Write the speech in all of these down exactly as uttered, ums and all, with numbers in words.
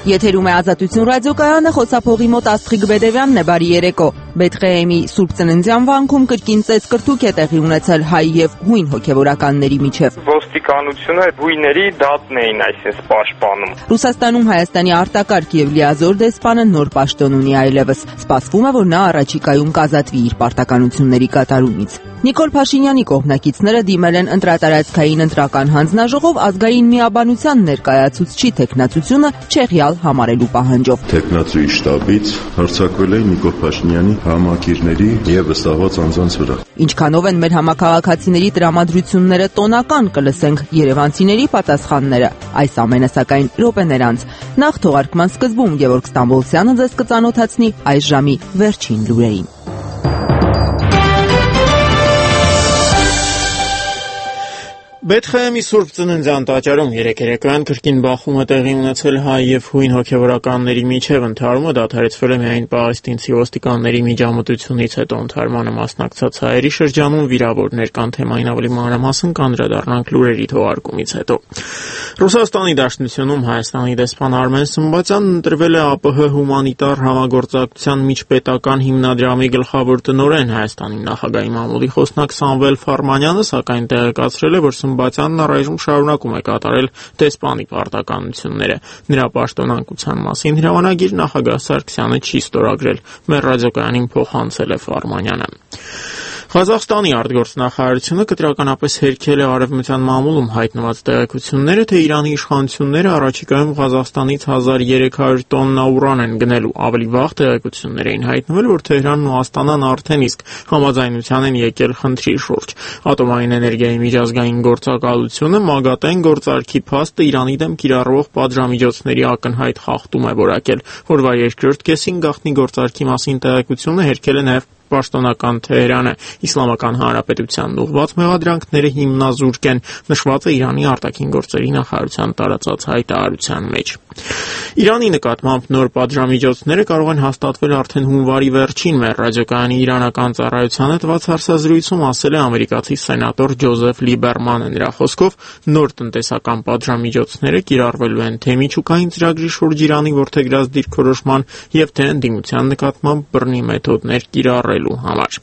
Եթերում է Ազատություն ռադիոկայանը, խոսափողի մոտ Աստղիկ Բեդևյանն է, բարի երեկո։ Բեթղեհեմի Սուրբ Ծննդյան վանքում կրկին ծեծկրտուք է տեղի ունեցել հայ եւ հույն հոգեվորականների միջև։ Ոստիկանությունը հույների դատն էին այսպես պաշտպանում։ Ռուսաստանում Հայաստանի արտակարգ եւ լիազոր դեսպանը նոր պաշտոն ունի այլևս։ Սպասվում է, որ նա առաջիկայում կազատվի իր պարտականությունների կատարումից։ Նիկոլ Փաշինյանի կողմնակիցները դիմել են ընտրատարածքային ընտրական հանձնաժողով ազգային միաբանության ներկայացուցչի թեկնածությունը չեղյալ համարելու պահանջով։ Թեկնածուի շտաբից հարձակվել է Նիկոլ Փաշինյանի համակիրների եւ վստահված անձանց վրա։ Ինչքանով են մեր համակարգացիների տրամադրությունները տոնական, կլսենք երևանցիների պատասխանները։ Այս ամենը սակայն րոպեներ անց։ Նախ թողարկման սկզբում Գևորգ Ստամբոլցյանը ձեզ կծանոթացնի այս ժամի վերջին լուրերին։ Բեթղեհեմի Սուրբ Ծննդյան տաճարում երեկ երեկոյան կրկին բախում է տեղի ունեցել հայ եւ հույն հոգեվորականների միջև։ Ընդհարումը դադարեցվել է միայն պաղեստինցի ոստիկանների միջամտությունից հետո։ Ընդհարմանը մասնակցած հայերի շրջանում վիրավորներ կան, թեմային ավելի մանրամասն կանդրադառնանք լուրերի թողարկումից հետո։ Ռուսաստանի Դաշնությունում Հայաստանի դեսպան Արմեն Սմբատյանն ընտրվել է ԱՊՀ հումանիտար համագործակցության միջպետական հիմնադրամի գլխավոր տնօրեն։ Հայաստանի նախագահի մամուլի խոսնակ Սամվել Ֆարմանյանը սակայն տեղեկացրել է, որ Սմբատյանն առայժմ շարունակում է կատարել դեսպանի պարտականությունները։ Նրա պաշտոնանկության մասին հրամանագիր նախագահ Սարգսյանը չի ստորագրել։ Մեր ռադիոկայանին փոխանցել է Ֆարմանյանը։ Ղազախստանի արտգործնախարարությունը կտրականապես հերքել է Արևմտյան մամուլում հայտնված տեղեկությունները, թե Իրանի իշխանությունները առաջիկայում Ղազախստանից հազար երեք հարյուր տոննա ուրան են գնելու։ Ավելի վաղ տեղեկություններ էին հայտնվել, որ Թեհրանն ու Աստանան արդեն իսկ համաձայնության են եկել խնդրի շուրջ։ Ատոմային էներգիայի միջազգային գործակալությունը ՄԱԳԱՏԵ-ն գործարքի փաստը Իրանի դեմ կիրառվող պատժամիջոցների ակնհայտ խախտում է որակել։ Օրվա երկրորդ կեսին գաղտնի գործարքի մասին տեղեկությունը հերքել է նաև պաշտոնական Թեհրանը։ Իսլամական Հանրապետությանն ուղղված մեղադրանքները հիմնազուրկ են, նշված է Իրանի արտաքին գործերի նախարարության տարածած հայտարարության մեջ։ Իրանի նկատմամբ նոր պատժամիջոցները կարող են հաստատվել արդեն հունվարի վերջին։ Մեր ռադիոկայանի իրանական ծառայությանը տված հարցազրույցում ասել է ամերիկացի սենատոր Ջոզեֆ Լիբերմանը։ Նրա խոսքով նոր տնտեսական պատժամիջոցները կիրառվելու են թե միջուկային ծրագրի շուրջ Իրանի որդեգրած դիրքորոշման եւ թե ընդդիմության նկատմամբ բռնի մեթոդներ կիրառելու համար։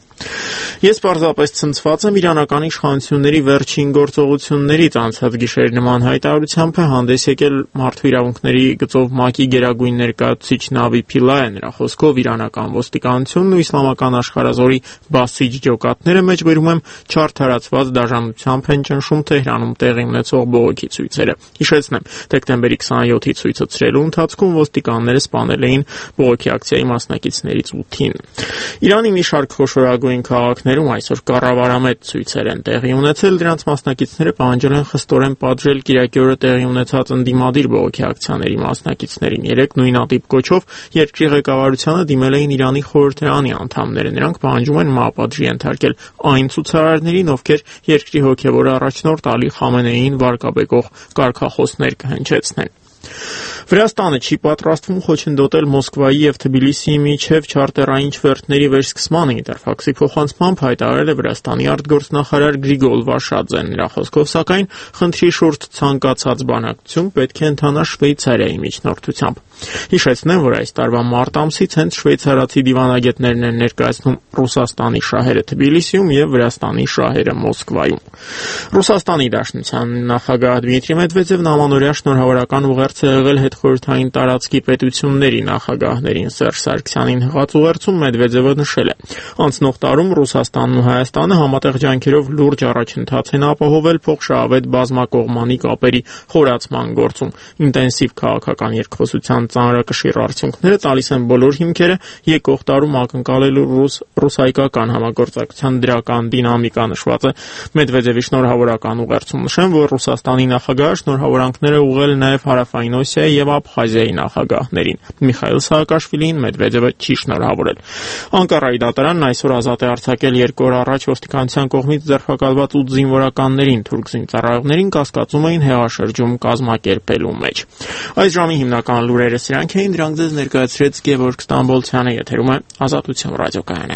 Ես պարզապես ցնցված եմ իրանական իշխանությունների վերջին գործողություններից։ Անցած գիշեր նման հայտարարությամբ է հանդես եկել մարդու իրավունքների գծով ՄԱԿ-ի գերագույն ներկայացուցիչ Նավի Փիլայը։ Նրա խոսքով իրանական ոստիկանությունն ու իսլամական աշխարհազորի բասիջ ջոկատները մեջբերում եմ չարդարացված դաժանությամբ են ճնշում Թեհրանում տեղի ունեցող բողոքի ցույցերը։ Հիշեցնեմ, դեկտեմբերի քսաներկուի ցույցը ցրելու ընթացքում ոստիկանները սպանել էին բողոքի ակցիայի մասնակիցներից ութին։ Իրանի մի շարք խոշորագույն քաղաքներում այսօր կառավարամետ ցույցեր են տեղի ունեցել, դրանց մասնակիցները պահանջել են խստորեն պատժել կիրակի օրը տեղի ունեցած ընդդիմադիր բողոքի ակցիաների մասնակիցներին։ Երեք նույնատիպ կոչով երկրի ղեկավարությանը դիմել էին Իրանի խորհրդարանի անդամները։ Նրանք պահանջում են մահապատժի ենթարկել այն ցուցարարներին, ովքեր երկրի հոգևոր առաջնորդ Ալի Խամենեիին վարկաբեկող կարգախոսներ կհնչեցնեն։ Վրաստանը չի պատրաստվում խոչընդոտել Մոսկվայի եւ Թբիլիսիի միջև չարտերային չվերթների վերսկսմանը։ Ինտերֆաքսի փոխանցմամբ հայտարարել է Վրաստանի արտգործնախարար Գրիգոլ Վաշաձեն։ Նրա խոսքով, սակայն, խնդրի շուրջ ցանկացած բանակցություն պետք է ընթանա Շվեյցարիայի միջնորդությամբ։ Հիշեցնեմ, որ այս տարվա մարտ ամսից հենց շվեյցարացի դիվանագետներն են ներկայացնում Ռուսաստանի շահերը Թբիլիսիում եւ Վրաստանի շահերը Մոսկվայում։ Ռուսաստանի Դաշնության նախագահ Դմիտրի Մեդվեդևն ամանորյա շնորհավորական ուղերձ է եղել հետխորհրդային տարածքի պետությունների նախագահներին։ Սերժ Սարգսյանին հղած ուղերձում Մեդվեդևը նշել է. անցնող տարում Ռուսաստանն ու Հայաստանը համատեղ ջանքերով լուրջ առաջընթաց են ապահովել փոխշահավետ բազմակողմանի կապերի խորացման գործում։ Ինտենսիվ քաղաքական երկխոսության ծանրակշիռ արդյունքները տալիս են բոլոր հիմքերը եկող տարում ակնկալելու ռուս-հայկական համագործակցության դրական դինամիկա, նշված է Մեդվեդևի շնորհավորական ուղերձում։ Նշեմ, որ Ռուսաստանի նախագահը շնորհավորանքներ է ուղղել նաև Հարավային Օսիայի եւ Աբխազիայի նախագահներին։ Միխայիլ Սաակաշվիլին Մեդվեդևը չի շնորհավորել։ Անկարայի դատարանն այսօր ազատ է արձակել երկու օր առաջ ոստիկանության կողմից ձերբակալված ութ զինվորականներին։ Թուրք զինծառայողներին կասկածում էին հեղաշրջում կազմակերպելու մեջ։ Այս ժամի հիմնական լուրերը սրանք էին, դրանք ձեզ ներկայացրեց Գևորգ Ստամբոլցյանը, եթերում է Ազատություն ռադիոկայանը։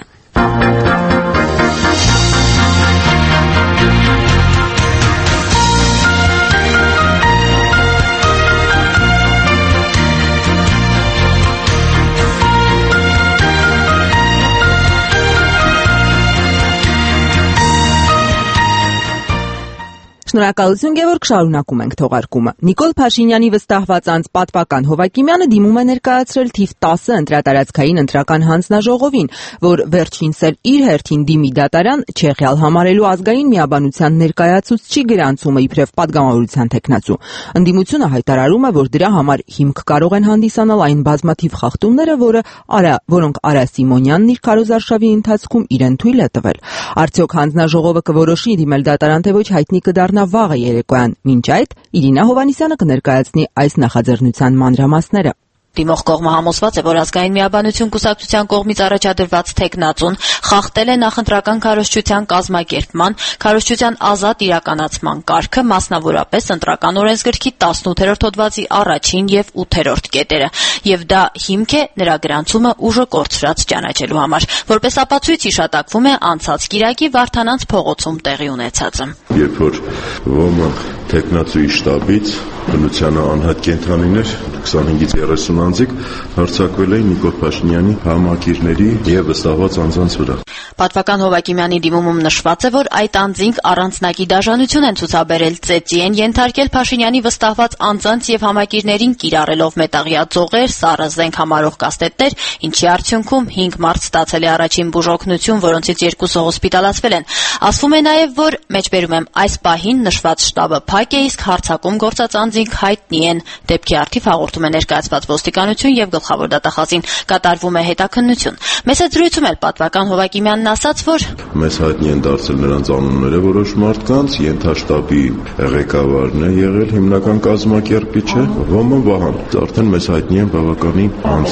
Շնորհակալություն, Գևորգ, շարունակում ենք թողարկումը։ Նիկոլ Փաշինյանի վստահված անձ պատվական Հովակիմյանը դիմում է ներկայացրել թիվ տասը ընտրատարածքային ընտրական հանձնաժողովին, որ վերջինս էլ իր հերթին դիմի դատարան չեղյալ համարելու ազգային միաբանության ներկայացուցչի գրանցումը իբրև պատգամավորության թեկնածու։ Ընդդիմությունը հայտարարում է, որ դրա համար հիմք կարող են հանդիսանալ այն բազմաթիվ խախտումները, որը Արա, որոնք Արա Սիմոնյանն իր քարոզարշավի ընթացքում իրեն թույլ է տվել։ Արդյոք հանձնաժողովը կորոշի դիմել դատարան, թե ոչ, հայտնի կդառնա վաղը երեկոյան։ Մինչ այդ Իրինա Հովհաննիսյանը կներկայացնի այս նախաձեռնության մանրամասները։ Դիմող կողմը համոզված է, որ ազգային միաբանություն կուսակցության կողմից առաջադրված թեկնածուն խախտել է նախընտրական քարոզչության կազմակերպման, քարոզչության ազատ իրականացման կարգը, մասնավորապես ընտրական օրենսգրքի տասնութերորդ հոդվածի առաջին եւ ութերորդ կետերը, եւ դա հիմք է նրա գրանցումը ուժը կորցրած ճանաչելու համար։ Որպես ապացույց հիշատակվում է անցած կիրակի Վարդանանց փողոցում տեղի ունեցածը։ Երբ որ ոմը թեկնածուի շտաբից բնությանը անհատ կենթանիներ քսանհինգից երեսուն անձիկ հարձակվել էին Նիկոլ Փաշինյանի համակիրների եւ վստահված անձանց վրա։ Պատվական Հովակիմյանի դիմումում նշված է, որ այդ անձինք առանձնակի դաժանություն են ցուցաբերել, ծեծի են ենթարկել Փաշինյանի վստահված անձանց եւ համակիրներին կիրառելով մետաղյա ձողեր, սառը զենք համարող կասետներ, ինչի արդյունքում հինգ մարդ ստացել է առաջին բուժօգնություն, որոնցից երկուսը հոսպիտալացվել են։ Ասվում է նաեւ, որ մեջբերում եմ այս պահին նշված շտաբը փակ է, իսկ հարձակում գործած անձինք հայտնի են։ Դեպքի առթիվ հաղորդում է ներկայացված ոստիկանություն եւ գլխավոր դատախազին կատարվում է հետաքննություն։ Մեծ զրույցում էլ պատվական Հովակիմյանն ասաց, որ մեզ հայտնի են դարձել նրանց անունները որոշ մարդկանց, ենթաշտաբի ղեկավարն է եղել հիմնական կազմակերպիչը, Ոմը Վահան, արդեն մեզ հայտնի են բավականին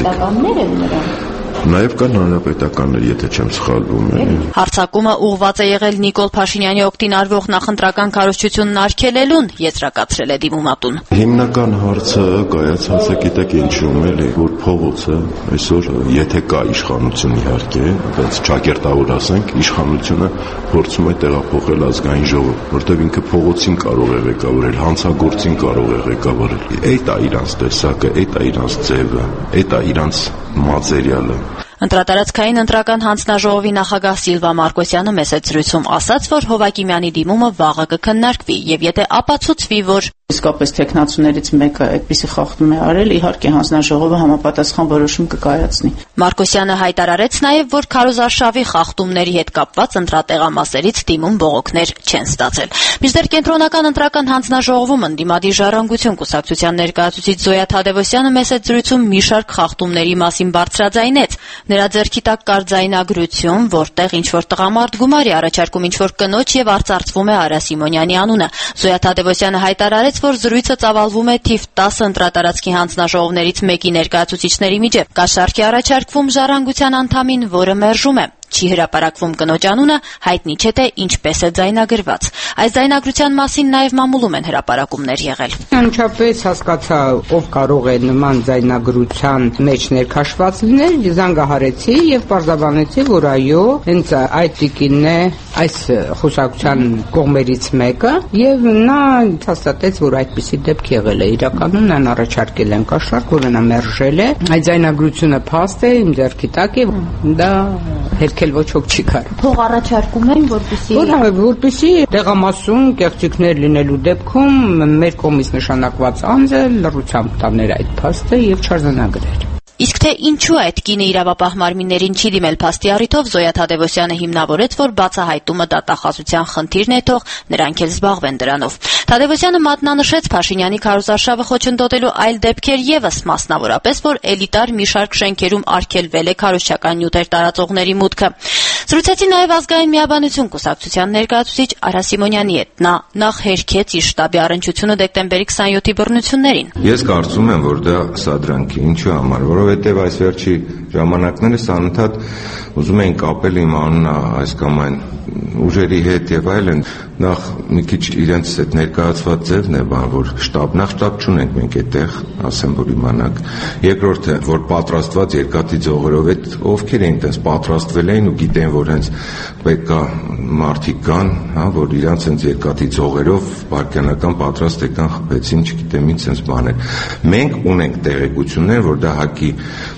անձիկ։ Նաև կան հանրապետականներ, եթե չեմ սխալվում։ Հարձակումը ուղղված է եղել Նիկոլ Փաշինյանի օգտին արվող նախընտրական քարոզչությունն արգելելուն, եզրակացրել է դիմումատուն։ Հիմնական հարցը կայացած է, գիտեք ինչու՞մ էլի, որ փողոցը այսօր, եթե կա իշխանություն իհարկե, բայց ճակերտավոր ասենք, իշխանությունը փորձում է տեղափոխել ազգային ժողով, որտեղ ինքը փողոցին կարող է ղեկավարել, հանցագործին կարող է ղեկավարել։ Այդ է իրանց տեսակը, այդ է իրանց ձևը, այդ է իրանց մատերիալը։ Ընտրատարածքային ընտրական հանձնաժողովի նախագահ Սիլվա Մարկոսյանը մեծ զրույցում ասաց, որ Հովակիմյանի դիմումը վաղը կքննարկվի եւ եթե ապացուցվի, որ իսկապես տեխնացուներից մեկը այդպիսի խախտում է արել, իհարկե հանձնաժողովը համապատասխան որոշում կկայացնի։ Մարկոսյանը հայտարարեց նաեւ, որ քարոզարշավի խախտումների հետ կապված ընտրատեղամասերից դիմում բողոքներ չեն ստացել։ Մինչդեռ կենտրոնական ընտրական հանձնաժողովում ընդդիմադիր ժառանգություն կուսակցության ներկայացուցիչ Զոյա Թադևոսյանը մեծ զրույցում մի շարք խախտումների մասին բարձրաձայնեց։ Նրա ձեռքի տակ կար ձայնագրություն, որտեղ ինչ-որ տղամարդ գումար է առաջարկում ինչ-որ կնոջ եւ արծարծվում է Արա Սիմոնյանի անունը։ Զոյա Թադևոսյանը հայտարարեց, որ զրույցը ծավալվում է թիվ տասը ընտրատարածքի հանձնաժողովներից մեկի ներկայացուցիչների միջև։ Կա շարքի առաջարկվում ժառանգության անդամին, որը մերժում է։ Չի հրապարակվում կնոջ անունը, հայտնի չէ թե ինչպես է ձայնագրված։ Այս ձայնագրության մասին նաև մամուլում են հրապարակումներ եղել։ Անչափից հասկացա, ով կարող է նման ձայնագրության մեջ ներքաշված լինել, զանգահարեցի եւ պարզաբանեցի, որ այո, հենց այդ տիկինն է այս խուսակցության կողմերից մեկը եւ նա հաստատեց, որ այդպիսի դեպք եղել է։ Իրականում նա առաջարկել են կաշառք, որը նա մերժել է։ Այդ ձայնագրությունը փաստ է, իմ ձեռքի տակ է, դա հերքել ոչ ոք չի կարող։ Թող առաջարկում են, որպեսզի որ որպեսզի տեղամասում կեղծիքներ լինելու դեպքում մեր կողմից նշանակված անձը լռությամբ տաներ այդ փաստը եւ չարձանագրեր։ Իսկ թե ինչու այդ կինը իրավապահ մարմիններին չի դիմել փաստի առիթով, Զոյա Թադևոսյանը հիմնավորեց, որ բացահայտումը դատախազության խնդիրն է, թող նրանք էլ զբաղվեն դրանով։ Թադևոսյանը մատնանշեց Փաշինյանի քարոզարշավը խոչընդոտելու այլ դեպքեր եւս, մասնավորապես, որ էլիտար մի շարք շենքերում արգելվել է քարոզչական նյութեր տարածողների մուտքը։ Զրուցեցի նաև ազգային միաբանություն կուսակցության ներկայացուցիչ Արա Սիմոնյանի հետ։ Նա նախ հերքեց իր շտաբի առնչությունը դեկտեմբերի քսանյոթի բռնություններին։ Ես կարծում եմ, որ դա սադրանք է, ինչու համար, որովհետև այս վերջի ժամանակներս անընդհատ ուզում էին կապել իմ անունը այս կամ այն ուժերի հետ եւ այլն, նախ մի քիչ իրենց այդ ներկայացված ձևն է, բան որ շտաբ, նախ շտաբ չունենք մենք այդտեղ, ասեմ որ իմանաք։ Երկրորդը, որ պատրաստված երկաթի ձողերով այդ ովքեր են այդպես պատրաստվել էին ու գիտեն, որ հենց պետքա մարդիկ կան, հա, որ իրանց հենց երկաթի ձողերով վարքյանական պատրաստ եկան խփեցին, չգիտեմ ինչ sense բաներ։ Մենք ունենք տեղեկություններ, որ դա հակի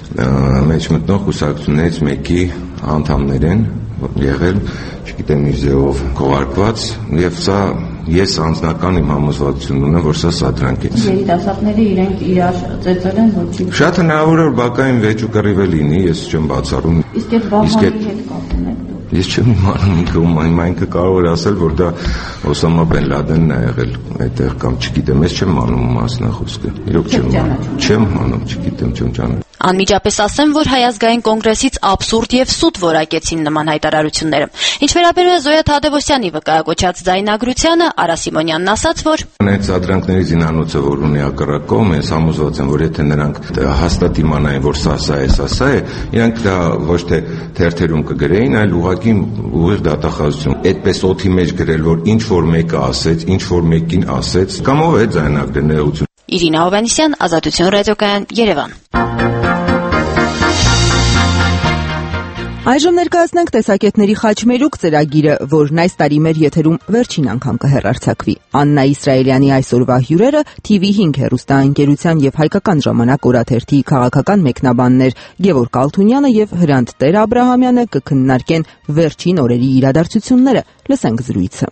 մեջ մտնող կուսակցություններից մեկի անդամներ են եղել, չգիտեմ իր ձևով քողարկված, եւ սա Ես անձնական իմ համոզվածություն ունեմ, որ սա սադրանք է։ Երիտասարդները իրենք իրար ծեծել են, որ չի։ Շատ հնարավոր է բակային վեճ ու կռիվ է լինի, ես չեմ բացառում։ Իսկ այդ վահանի հետ կապ ունեք։ Ես չեմ իմանում ինքը ում այն ինքը կարող է ասել, որ դա Օսամա Բեն Լադենն է եղել այդտեղ կամ չգիտեմ, ես չեմ անում մասնախոսքը։ Իրոք չեմ անում։ Չեմ անում, չգիտեմ, չեմ ճանաչում։ Անմիջապես ասեմ, որ Հայ ազգային կոնգրեսից абսուրդ եւ սուտ որակեցին նման հայտարարությունները։ Ինչ վերաբերում է Զոյա Թադևոսյանի վկայակոչած ձայնագրությանը, Արա Սիմոնյանն ասաց, որ այդ սադրանքների զինանոցը, որ ունի ակրակում, ես համոզված եմ, որ եթե նրանք հաստատ իմանային, որ սա սա է, սա սա է, իրանք դա ոչ թե թերթերում կգրեին, այլ ուղղակի ուղիղ դատախազություն։ Այդպես օդի մեջ գրել, որ ինչ որ մեկը ասեց, ինչ որ մեկին ասեց, կամ ով է ձայնագրել ներողություն։ Իրինա Հովհաննիսյան, Ազատություն ռադիոկայան, Երևան։ Այժմ ներկայացնենք տեսակետների խաչմերուկ ծրագիրը, որն այս տարի մեր եթերում վերջին անգամ կհեռարձակվի։ Աննա Իսրայելյանի այսօրվա հյուրերը Թի վի հինգ հեռուստաընկերության եւ Հայկական ժամանակ օրաթերթի քաղաքական մեկնաբաններ Գևորգ Ալթունյանը եւ Հրանտ Տեր-Աբրահամյանը կքննարկեն վերջին օրերի իրադարձությունները։ Լսենք զրույցը։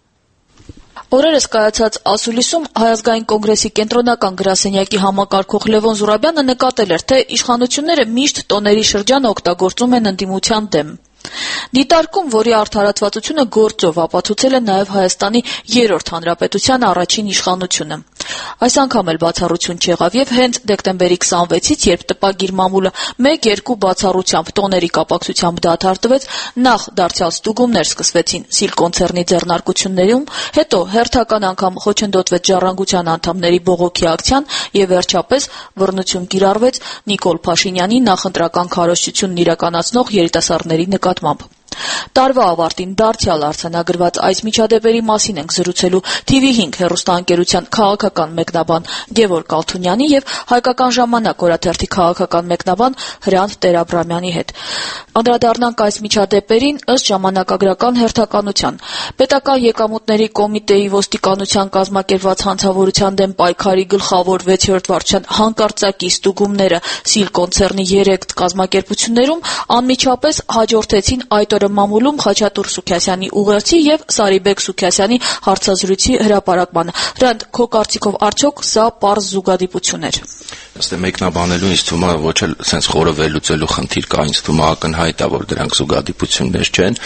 Օրերս կայացած ասուլիսում Հայ ազգային կոնգրեսի կենտրոնական գրասենյակի համակարգող Լևոն Զուրաբյանը նկատել էր, թե իշխանությունները միշտ տոների շրջանը օգտագործում են ընդդիմության դեմ։ Դիտարկում, որի արդարացվածությունը գործով ապացուցել է նաև Հայաստանի երրորդ հանրապետության առաջին իշխանությունը։ Այս անգամ էլ բացառություն չեղավ եւ հենց դեկտեմբերի քսանվեցից, երբ տպագիր մամուլը մեկ-երկու բացառությամբ տոների կապակցությամբ դադարեցվեց, նախ դարձյալ ստուգումներ սկսվեցին Սիլ կոնցեռնի ձեռնարկություններում, հետո հերթական անգամ խոչընդոտվեց Ժառանգության անդամների բողոքի ակցիան եւ վերջապես բռնություն կիրառվեց Նիկոլ Փաշինյանի նախընտրական քարոզչությունն իրականացնող երիտասարդների նկատմամբ։ Տարվա ավարտին դարձյալ արձանագրված այս միջադեպերի մասին ենք զրուցելու Թի վի հինգ հեռուստաընկերության քաղաքական մեկնաբան Գևորգ Ալթունյանի եւ Հայկական ժամանակ օրաթերթի քաղաքական մեկնաբան Հրանտ Տեր-Աբրահամյանի հետ։ Անդրադառնանք այս միջադեպերին ըստ ժամանակագրական հերթականության։ Պետական եկամուտների կոմիտեի ոստիկանության կազմակերպված հանցավորության դեմ պայքարի գլխավոր վեցերորդ վարչության հանկարծակի ստուգումները Սիլ կոնցեռնի երեք կազմակերպություններում անմիջապես հաջորդեցին այդ օրը մամուլում Խաչատուր Սուքիասյանի ուղերձի եւ Սարիբեկ Սուքիասյանի հարցազրույցի հրապարակմանը։ Հրանտ, քո կարծիքով արդյոք սա պարզ զուգադիպություն էր։ Ըստ մեկնաբանելու ինձ թվում է ոչ էլ sense խորը վերլուծելու խնդիր կա, ինձ թվում է ակնհայտ է, որ դրանք զուգադիպություններ չեն,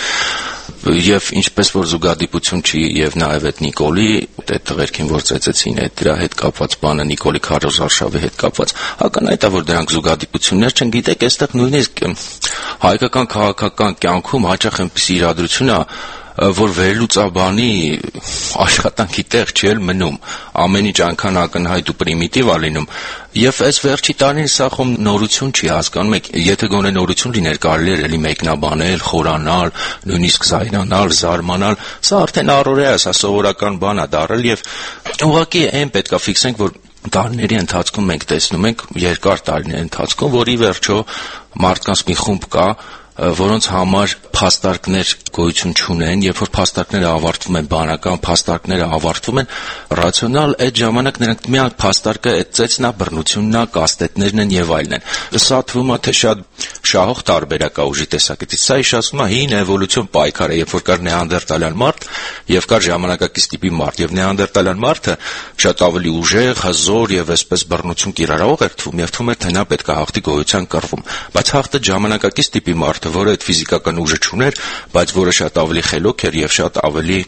եւ ինչպես որ զուգադիպություն չի եւ նաեւ այդ Նիկոլի այդ տղերքին որ ծեծեցին այդ դրա հետ կապված բանը Նիկոլի քարոզարշավի հետ կապված, ակնհայտ է, որ դրանք զուգադիպություններ չեն, գիտեք, այստեղ նույնիսկ հայկական քաղաքական կյանքում հաճախ այնպիսի իրադրություն է, որ վերլուծաբանի աշխատանքի տեղ չի էլ մնում, ամեն ինչ այնքան ակնհայտ ու պրիմիտիվ է լինում, եւ այս վերջի տարին սա խոմ նորություն չի, հասկանում եք, եթե գոնե նորություն լիներ, կարելի էր էլի մեկնաբանել, խորանալ, նույնիսկ զայրանալ, զարմանալ, սա արդեն առօրյա է, սա սովորական բան է դառել եւ ուղղակի այն պետքա ֆիքսենք, որ տարիների ընթացքում մենք տեսնում ենք, երկար տարիների ընթացքում, որ ի վերջո մարդկանց մի խումբ կա, որոնց համար փաստարկներ գոյություն չունեն, երբ որ փաստարկները ավարտվում են բանական, փաստարկները ավարտվում են ռացիոնալ, այդ ժամանակ նրանք միակ փաստարկը այդ ծեծն է, բռնությունն է, կաստետներն են եւ այլն են։ Սա թվում է թե շատ շահող տարբերակ է ուժի տեսակետից։ Սա իշացնում է հին էվոլյուցիոն պայքար է, երբ որ կար նեանդերտալյան մարդ եւ կար ժամանակակից տիպի մարդ, եւ նեանդերտալյան մարդը շատ ավելի ուժեղ, հզոր եւ այսպես բռնություն կիրառող էր թվում, եւ թվում էր թե նա պետք է հաղթի գոյության կռվում, բայց հաղթը ժամանակակից տիպի մարդը, որը այդ ֆիզիկական ուժը չուներ, բայց որը շատ ավելի խելոք էր եւ շատ ավելի,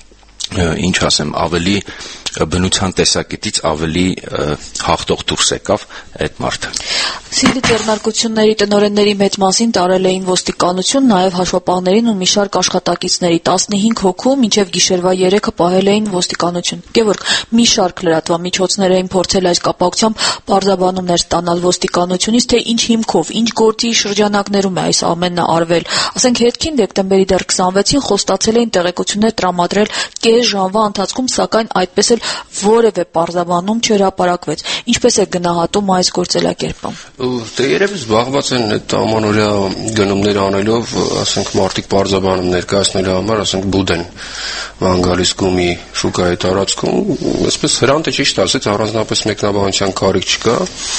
ինչ ասեմ, ավելի բնության տեսակետից ավելի հաղթող դուրս եկավ այդ մարդը։ Սիլի ձեռնարկությունների տնօրենների մեծ մասին տարել էին ոստիկանություն, նաև հաշվապահներին ու մի շարք աշխատակիցների, տասնհինգ հոգու մինչև գիշերվա երեքը պահել էին ոստիկանություն։ Գևորգ, մի շարք լրատվամիջոցներ էին փորձել այս կապակցությամբ պարզաբանումներ ստանալ ոստիկանությունից, թե ինչ հիմքով, ինչ գործի շրջանակներում է այս ամենը արվել։ Ասենք հետքին դեկտեմբերի դեռ քսանվեցին խոստացել էին տեղեկություններ տրամադրել կես ժամվա ընթացքում, սակայն այդպես էլ որևէ պարզաբանում չհրապարակվեց։ Ինչպես է գնահատում այս գործելակերպը։ Դե երևի զբաղված են այդ ամանորյա գնումներ անելով, ասենք մարդիկ բարձաբանում ներկայացնելու համար, ասենք բուդեն ման գալիս գումի շուկայի տարածքում, այսպես հրանտը ճիշտ ասեց, առանձնապես մեկնաբանության կարիք չկա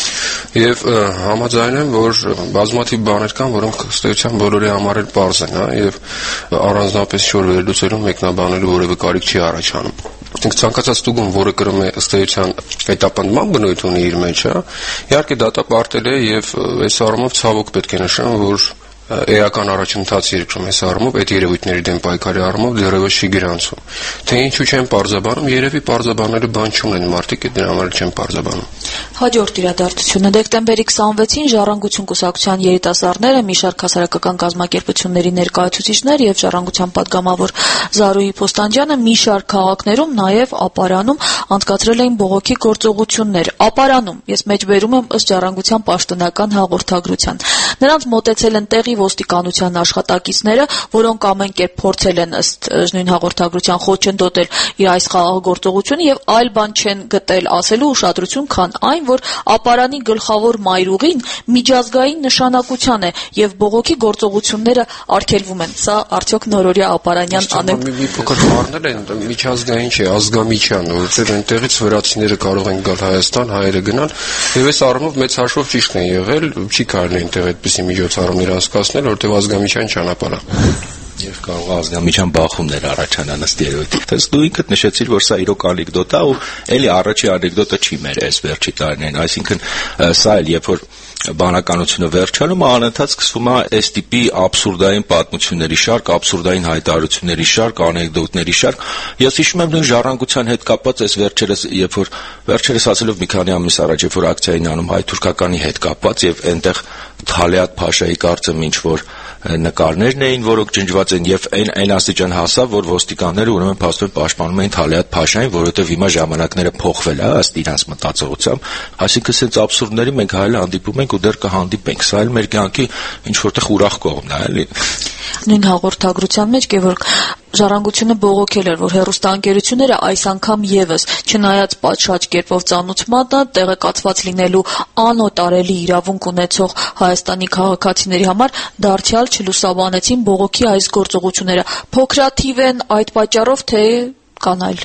եւ համաձայն եմ, որ բազմաթիվ բաներ կան, որոնք ըստ էության բոլորի համար էլ պարզ են, հա, եւ առանձնապես շոր վերլուծելու մեկնաբանելու որևէ կարիք չի առաջանում։ Իսկ ցանկացած ստուգում, որը կրում է ըստ էության հետապնդման բնույթ ունի իր մեջ, հա, իհարկե դատապարտել է եւ այս առումով ցավոք պետք է նշեմ, որ էական առաջընթաց երկրում այս առումով, այդ երևույթների դեմ պայքարի առումով դեռևս չի գրանցում։ Թե ինչու չեն պարզաբանում, երևի պարզաբանելու բան չունեն մարդիկ, դրա համար չեն պարզաբանում։ Հաջորդ իրադարձությունը դեկտեմբերի քսանվեցին Ժառանգություն կուսակցության երիտասարդները, մի շարք հասարակական կազմակերպությունների ներկայացուցիչներ եւ Ժառանգության падգամավոր Զարուհի Փոստանջյանը մի շարք քաղաքներում, նաեւ Ապարանում անցկացրել էին բողոքի գործողություններ։ Ապարանում, ես մեջբերում եմ ըստ Ժառանգության պաշտոնական հաղորդագրության։ Նրանց մոտեցել են տեղի ոստիկանության աշխատակիցները, որոնք ամեն կերպ փորձել են ըստ նույն հաղորդագրության խոչընդոտել իր այս խաղաղ գործողությունը եւ այլ բան չեն գտել ասելու ուշադրություն, քան այն, որ Ապարանի գլխավոր մայրուղին միջազգային նշանակության է եւ բողոքի գործողությունները արգելվում են։ Սա արդյոք նորորյա ապարանյան անեք։ Մի փոքր խառնել են, միջազգային չէ, ազգամիջյան, որովհետեւ այնտեղից վրացիները կարող են գալ Հայաստան, հայերը գնալ եւ այս առումով մեծ հաշվով ճիշտ են եղել, չի կարելի այնտեղ այդպիսի միջոցառումներ անցկացնել, որովհետեւ ազգամիջյան ճանապարհ է։ Եվ կարող ազգամիջյան բախումներ առաջանան ըստ երևույթի։ Դες դու ինքդ նշեցիր, որ սա իրոք անեկդոտ է ու էլի առաջի անեկդոտը չի մեր այս վերջի տարիներին, այսինքն սա էլ երբ որ բանականությունը վերջանում, անընդհատ սկսվում է այս տիպի աբսուրդային պատմությունների շարք, աբսուրդային հայտարարությունների շարք, անեկդոտների շարք։ Ես հիշում եմ նույն Ժառանգության հետ կապված այս վերջերս, երբ որ վերջերս ասելով մի քանի ամիս առաջ, երբ որ ակցիա էին անում հայ-թուրքականի հետ կապված եւ այնտեղ Թալիատ Փաշայի կարծեմ ինչ որ նկարներն էին, որոնք ջնջված են եւ այն այն աստիճան հասավ, որ ոստիկանները ուրեմն փաստորեն պաշտպանում էին Թալիատ Փաշային, որովհետեւ հիմա ժամանակները փոխվել է ըստ իրանց մտածողությամբ, այսինքն sense աբսուրդների մենք հայել հանդիպում ենք ու դեռ կհանդիպենք, սա էլ մեր կյանքի ինչ որտեղ ուրախ կողմն է, էլի։ Նույն հաղորդագրության մեջ Գևորգ Ժառանգությունը բողոքել էր, որ հեռուստաընկերությունները այս անգամ եւս, չնայած պատշաճ կերպով ծանոթմանը, տեղեկացված լինելու անօտարելի իրավունք ունեցող Հայաստանի քաղաքացիների համար դարձյալ չլուսաբանեցին բողոքի այս գործողությունները։ Փոքրաթիվ են այդ պատճառով, թե կան այլ։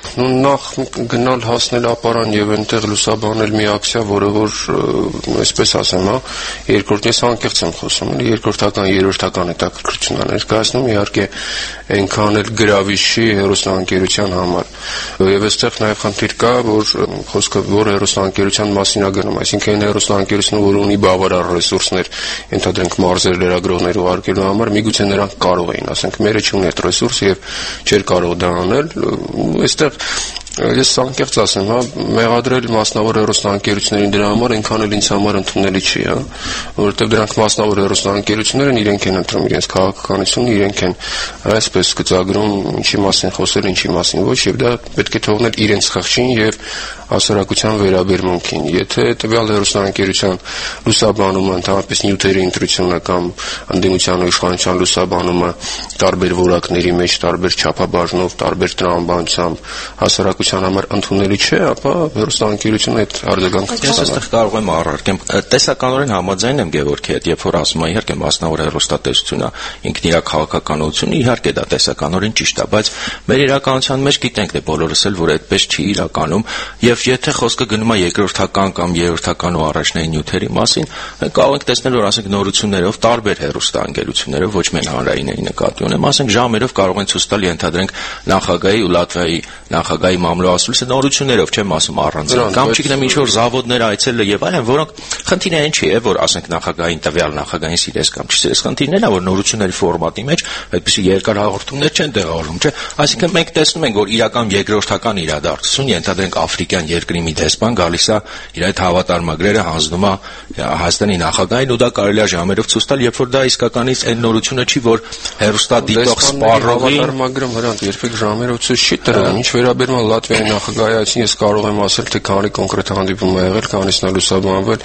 Նախ գնալ հասնել ապարան եւ այնտեղ լուսաբանել մի ակցիա, որը որ այսպես ասեմ, հա, երկրորդ ես անկեղծ եմ խոսում, երկրորդական, երրորդական հետաքրքրություն է ներկայացնում, իհարկե այնքան էլ գրավիչ չի հեռուստաընկերության համար։ Եվ այստեղ նաեւ խնդիր կա, որ խոսքը որ հեռուստաընկերության մասին է գնում, այսինքն այն հեռուստաընկերությունը, որ ունի բավարար ռեսուրսներ, ենթադրենք մարզեր լրագրողներ ուղարկելու համար, միգուցե նրանք կարող էին, ասենք, մերը չունի այդ ռեսուրսը եւ չէր կարող դա անել, այստեղ ես անկեղծ ասեմ, հա, մեղադրել մասնավոր հեռուստաընկերություններին դրա համար այնքան էլ ինձ համար ընդունելի չի, հա, որովհետև դրանք մասնավոր հեռուստաընկերություններ են, իրենք են ընտրում իրենց քաղաքականությունը, իրենք են այսպես գծագրում ինչի մասին խոսել, ինչի մասին ոչ, եւ դա պետք է թողնել իրենց խղճին եւ հասարակության վերաբերմունքին։ Եթե տվյալ հեռուստաընկերության լուսաբանումը, ընդհանրապես նյութերի ընտրությունը կամ ընդդիմության ու իշխանության լուսաբանումը տարբեր որակների մեջ, տարբեր չափաբաժնով, տարբեր տրամաբանությամբ հասարակության համար ընդունելի չէ, ապա հեռուստաընկերությունը այդ արձագանքը Ես այստեղ կարող եմ առարկեմ տեսականորեն համաձայն եմ Գևորգի հետ, երբ որ ասում եմ իհարկե մասնավոր հեռուստատեսությունը ինքն իր քաղաքականությունը իհարկե դա տեսականորեն ճիշտ է, բայց մեր իրականության մեջ գիտենք դե բոլորս էլ որ այդպես չի իրականում եւ եթե խոսքը գնում է երկրորդական կամ երրորդական ու առաջնային նյութերի մասին, կարող ենք տեսնել որ ասենք նորություններով տարբեր հեռուստաընկերություններով ոչ միայն հանրայինների նկատի ունեմ, ասենք ժամերով կարող են ցույց տալ ենթադրենք նախագահի ու Լատվիայի նախագահի մամլոասուլիսը նորություններով չեմ ասում առանձին կամ չգիտեմ ինչ որ զավոդներ այցելը եւ այլն, որոնք խնդիրը այն չի, որ ասենք նախագահային տվյալ նախագահային սիրես կամ չսիրես, խնդիրն է որ նորությունների ֆորմատի մեջ այդպիսի երկար հաղորդումներ չեն տեղավորվում, չէ՞։ Այսինքն մենք տեսնում ենք որ իրական երկրորդական իրադարձություն ենթադրենք աֆրիկյան երկրի մի դեսպան գալիս է իր այդ հավատարմագրերը հանձնում է Հայաստանի նախագահին ու դա կարելի է ժամերով ցույց տալ, երբ որ դա իսկականից այն նորությունը չի, որ հերոստատիտող սպառողի հավատարմագրը հրանտ երբեք ժամերով ցույց չի տրվում։ Ինչ վերաբերում է Լատվիայի նախագահային, ես կարող եմ ասել, թե քանի կոնկրետ հանդիպում ա եղել, քանիսն է լուսաբանվել։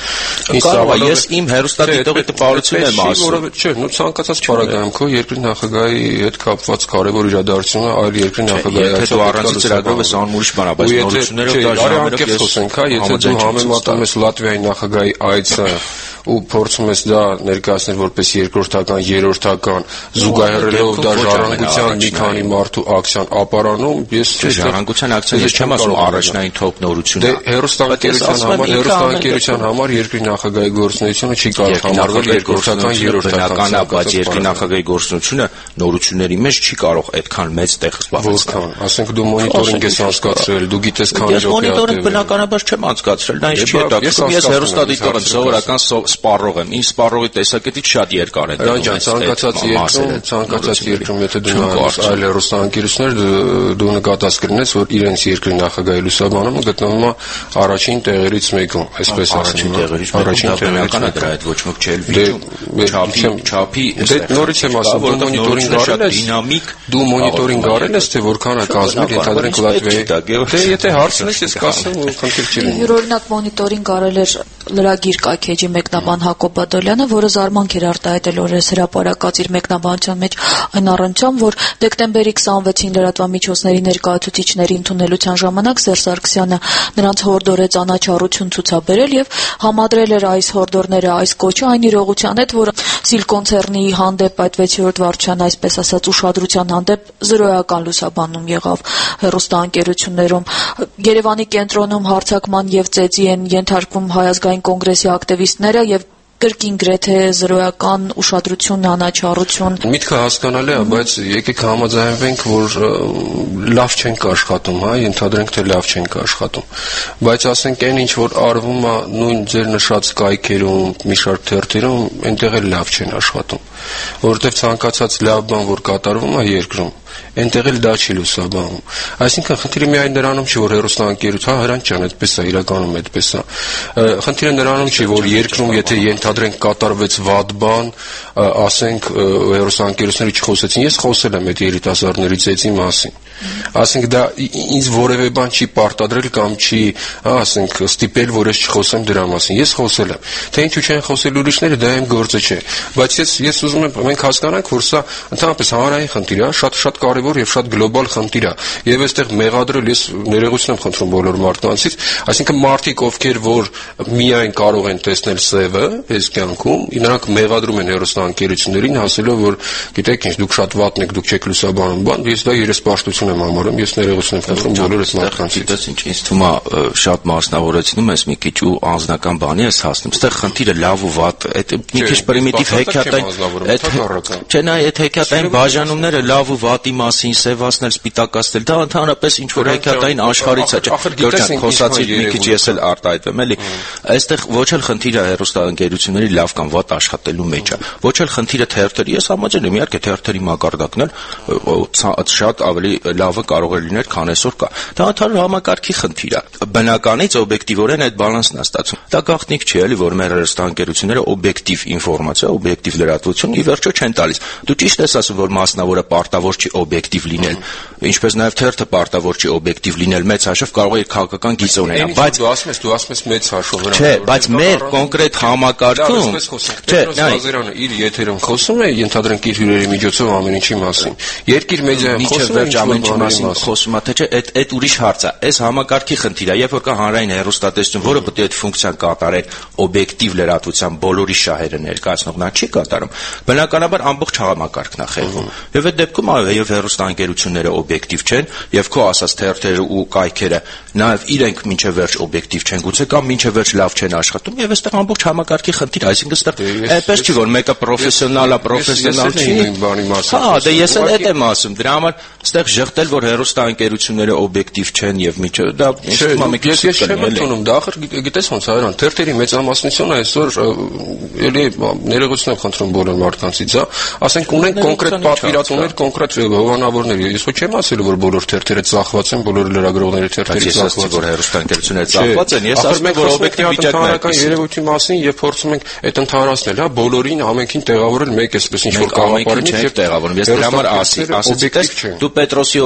Ես իմ հերոստատիտողի տպավորությունն եմ ասում։ Չէ, նո ցանկացած ճարագայում քո երկրի նախագահի հետ կապված կարևոր իրադարձությունը այլ երկրի նախագահի հետ դու առանց ծրագրով ես անում ուրիշ բան, բայց նորություններով դա բարի անկեղծ խոսենք, հա, եթե դու համեմատում ես Լատվիայի նախագահի այցը ու փորձում ես դա ներկայացնել որպես երկրորդական, երրորդական, զուգահեռելով դա ժառանգության մի քանի մարդու ակցիան ապարանում, ես ժառանգության ակցիան ես չեմ ասում առաջնային թոփ նորություն է։ Դե հերոստանգերության համար, հերոստանգերության համար երկրի նախագահի գործունեությունը չի կարող համարվել երկրորդական, երրորդական, բայց երկրի նախագահի գործունեությունը նորությունների մեջ չի կարող այդքան մեծ տեղ զբաղեցնել։ Ասենք դու մոնիտորինգ ես անցկացրել, դու գիտես քանի րոպե։ Ես մոնիտորինգ բնականաբար չեմ անցկացրել, դա ինչ չի հետաքրքրում, ես հերոստատիտող եմ, սովորական սպառող եմ, ինձ սպառողի տեսակետից շատ երկար է։ Ջան, ցանկացած երկրում, ցանկացած երկրում եթե դու նայես այլ հերոստանգերություններ, դու նկատած կլինես, որ իրենց երկրի նախագահի լուսաբանումը գտնվում է առաջին տեղերից մեկում, այսպես ասեմ, առաջին տեղերից մեկը դա այդ ոչ ոք չէ վիճում։ Չափի, չափի, դե նորից եմ ասում, դու մոնիտորինգ արել ես, դինամիկ, դու մոնիտորինգ արել ես, թե որքան է կազմել, ենթադրենք Լատվիայի։ Դե եթե հարցնես, ես կասեմ, որ խնդիր չի լինի։ Յուրօրինակ մոնիտորինգ արել էր լրագիր կայքեջի մեկնաբան Հակոբ Բադոլյանը, որը զարմանք էր արտահայտել օրերս հրապարակած իր մեկնաբանության մեջ այն առնչությամբ, որ դեկտեմբերի քսանվեցին լրատվամիջոցների ներկայացուցիչների ընդունելության ժամանակ Սերժ Սարգսյանը նրանց հորդորեց անաչառություն ցուցաբերել եւ համադրել էր այս հորդորները այս կոչը այն իրողության հետ, որ Սիլ կոնցեռնի հանդեպ այդ վեցերորդ վարչության այսպես ասած ուշադրության հանդեպ զրոյական լուսաբանում եղավ հեռուստաընկերություններում։ Երևանի կենտրոնում հարձակման եւ ծեծի են ենթարկվում Հայ ազգային կոնգրեսի ակտիվիստները եւ կրկին գրեթե զրոյական ուշադրություն, անաչառություն։ Միտքը հասկանալի է, բայց եկեք համաձայնվենք, որ լավ չենք աշխատում, հա, ենթադրենք թե լավ չենք աշխատում։ Բայց ասենք այն ինչ որ արվում է նույն ձեր նշած կայքերում, մի շարք թերթերում, այնտեղ էլ լավ չեն աշխատում, որովհետև ցանկացած լավ բան որ կատարվում է երկրում, այնտեղ էլ դա չի լուսաբանում։ Այսինքն խնդիրը միայն նրանում չի, որ հերոստանգերություն, հա, Հրանտ ջան, այդպես է, իրականում այդպես է։ Խնդիրը նրանում չի, որ երկրում եթե ենթադրենք կատարվեց վատ բան, ասենք հերոստանգերությունները չխոսեցին, ես խոսել եմ այդ երիտասարդների ծեծի մասին։ Ասենք դա ինձ որևէ բան չի պարտադրել կամ չի, ասենք, ստիպել, որ ես չխոսեմ դրա մասին։ Ես խոսել եմ։ Թե ինչու չեն խոսել ուրիշները, դա իմ գործը չէ։ Բայց ես ես ուզում եմ մենք հասկանանք, որ սա ընդհանրապես հանրային խնդիր է, շատ-շատ կարևոր եւ շատ գլոբալ խնդիր է։ Եվ այստեղ մեղադրել ես ներողություն եմ խնդրում բոլոր մարդկանցից, այսինքն մարդիկ, ովքեր որ միայն կարող են տեսնել սևը այս կյանքում, նրանք մեղադրում են հերոստանգերություններին, ասելով, որ գիտեք ինչ, դուք շատ վատն եք, դուք չեք լուսաբանում բան, ես դա երեսպաշտություն եմ համարում, ես ներողություն եմ խնդրում բոլոր այս մարդկանցից։ Դες ինչ ինձ թվում է շատ մասնավորեցնում ես մի քիչ ու անձնական բանի ես հասնում։ Այստեղ խնդիրը լավ ու վատ, այդ մի քիչ պրիմիտիվ հեքիաթային, չէ՞ նա այդ հեքիաթային բաժանումները լավ ու վատի մասին, սևացնել, սպիտակացնել, դա ընդհանրապես ինչ որ հեքիաթային աշխարհից է, Գեորգյան, խոսացի մի քիչ ես էլ արտահայտվեմ, էլի։ Այստեղ ոչ էլ խնդիրը հերոստանգերությունների լավ կամ վատ աշխատելու մեջ է, ոչ էլ խնդիրը թերթերի, ես համաձայն եմ, իհարկե թերթերի մակարդակն էլ շատ ավելի լավը կարող է լինել, քան այսօր կա։ Դա ընդհանուր համակարգի խնդիր է։ Բնականից օբյեկտիվորեն այդ բալանսն է ստացվում։ Դա գաղտնիք չի, էլի, որ մեր հերոստանգերությունները օբյեկտիվ ինֆորմացիա, օբյեկտիվ լրատվություն ի վերջո չեն տալիս։ Դու ճիշտ ես ասում, որ մասնավորը պարտավոր չի օբյեկտիվ լինել, ինչպես նաև թերթը պարտավոր չի օբյեկտիվ լինել, մեծ հաշվով կարող է իր քաղաքական գիծ ունենալ, բայց դու ասում ես, դու ասում ես մեծ հաշվով վրա։ Չէ, բայց մեր կոնկրետ համակարգում, չէ, Ղազարյանը իր եթերում խոսում է, ենթադրենք իր հյուրերի միջոցով ամեն ինչի մասին։ Երկիր մեդիայում խոսում է ամեն ինչի մասին, խոսում է, թե չէ, այդ այդ ուրիշ հարց է։ Այս համակարգի խնդիր է, երբ որ կա հանրային հեռուստատեսություն, որը պետք է այդ ֆունկցիան կատարեր օբյեկտիվ լրատվության բոլորի շահերը ներկայացնող, նա չի կատարում։ Բնականաբար ամբողջ համակարգն է խեղվում։ Եվ այդ դեպքում եւ հեռուստաընկերությունները օբյեկտիվ չեն, եւ քո ասած թերթերը ու կայքերը նաեւ իրենք մինչեւ վերջ օբյեկտիվ չեն գուցե կամ մինչեւ վերջ լավ չեն աշխատում, եւ այստեղ ամբողջ համակարգի խնդիր, այսինքն այստեղ այդպես չի, որ մեկը պրոֆեսիոնալ է, պրոֆեսիոնալ չի։ Հա, դե ես էլ այդ եմ ասում, դրա համար այստեղ ժխտել, որ հեռուստաընկերությունները օբյեկտիվ չեն եւ միջը դա ես ես չեմ ընդունում, դա ախր գիտես ոնց Հայրան, թերթերի մեծամասնությունը այսօր էլի ներողություն եմ խնդրում բոլոր մարդկանցից, հա, ասենք ունեն կոնկրետ պատվիրատուներ, կոնկրետ հովանավորներ։ Ես ոչ չեմ ասել, որ բոլոր թերթերը ծախված են, բոլոր լրագրողները թերթերի ծախված են, որ հեռուստաընկերությունները ծախված են։ Ես ասում եմ, որ օբյեկտիվ վիճակն է երևույթի մասին եւ փորձում ենք այդ ընդհանրացնել, հա, բոլորին ամենքին տեղավորել մեկ էսպես ինչ որ կաղապարից եւ տեղավորում։ Ես դրա համար ասի, ասեցի, դու Պետրոսի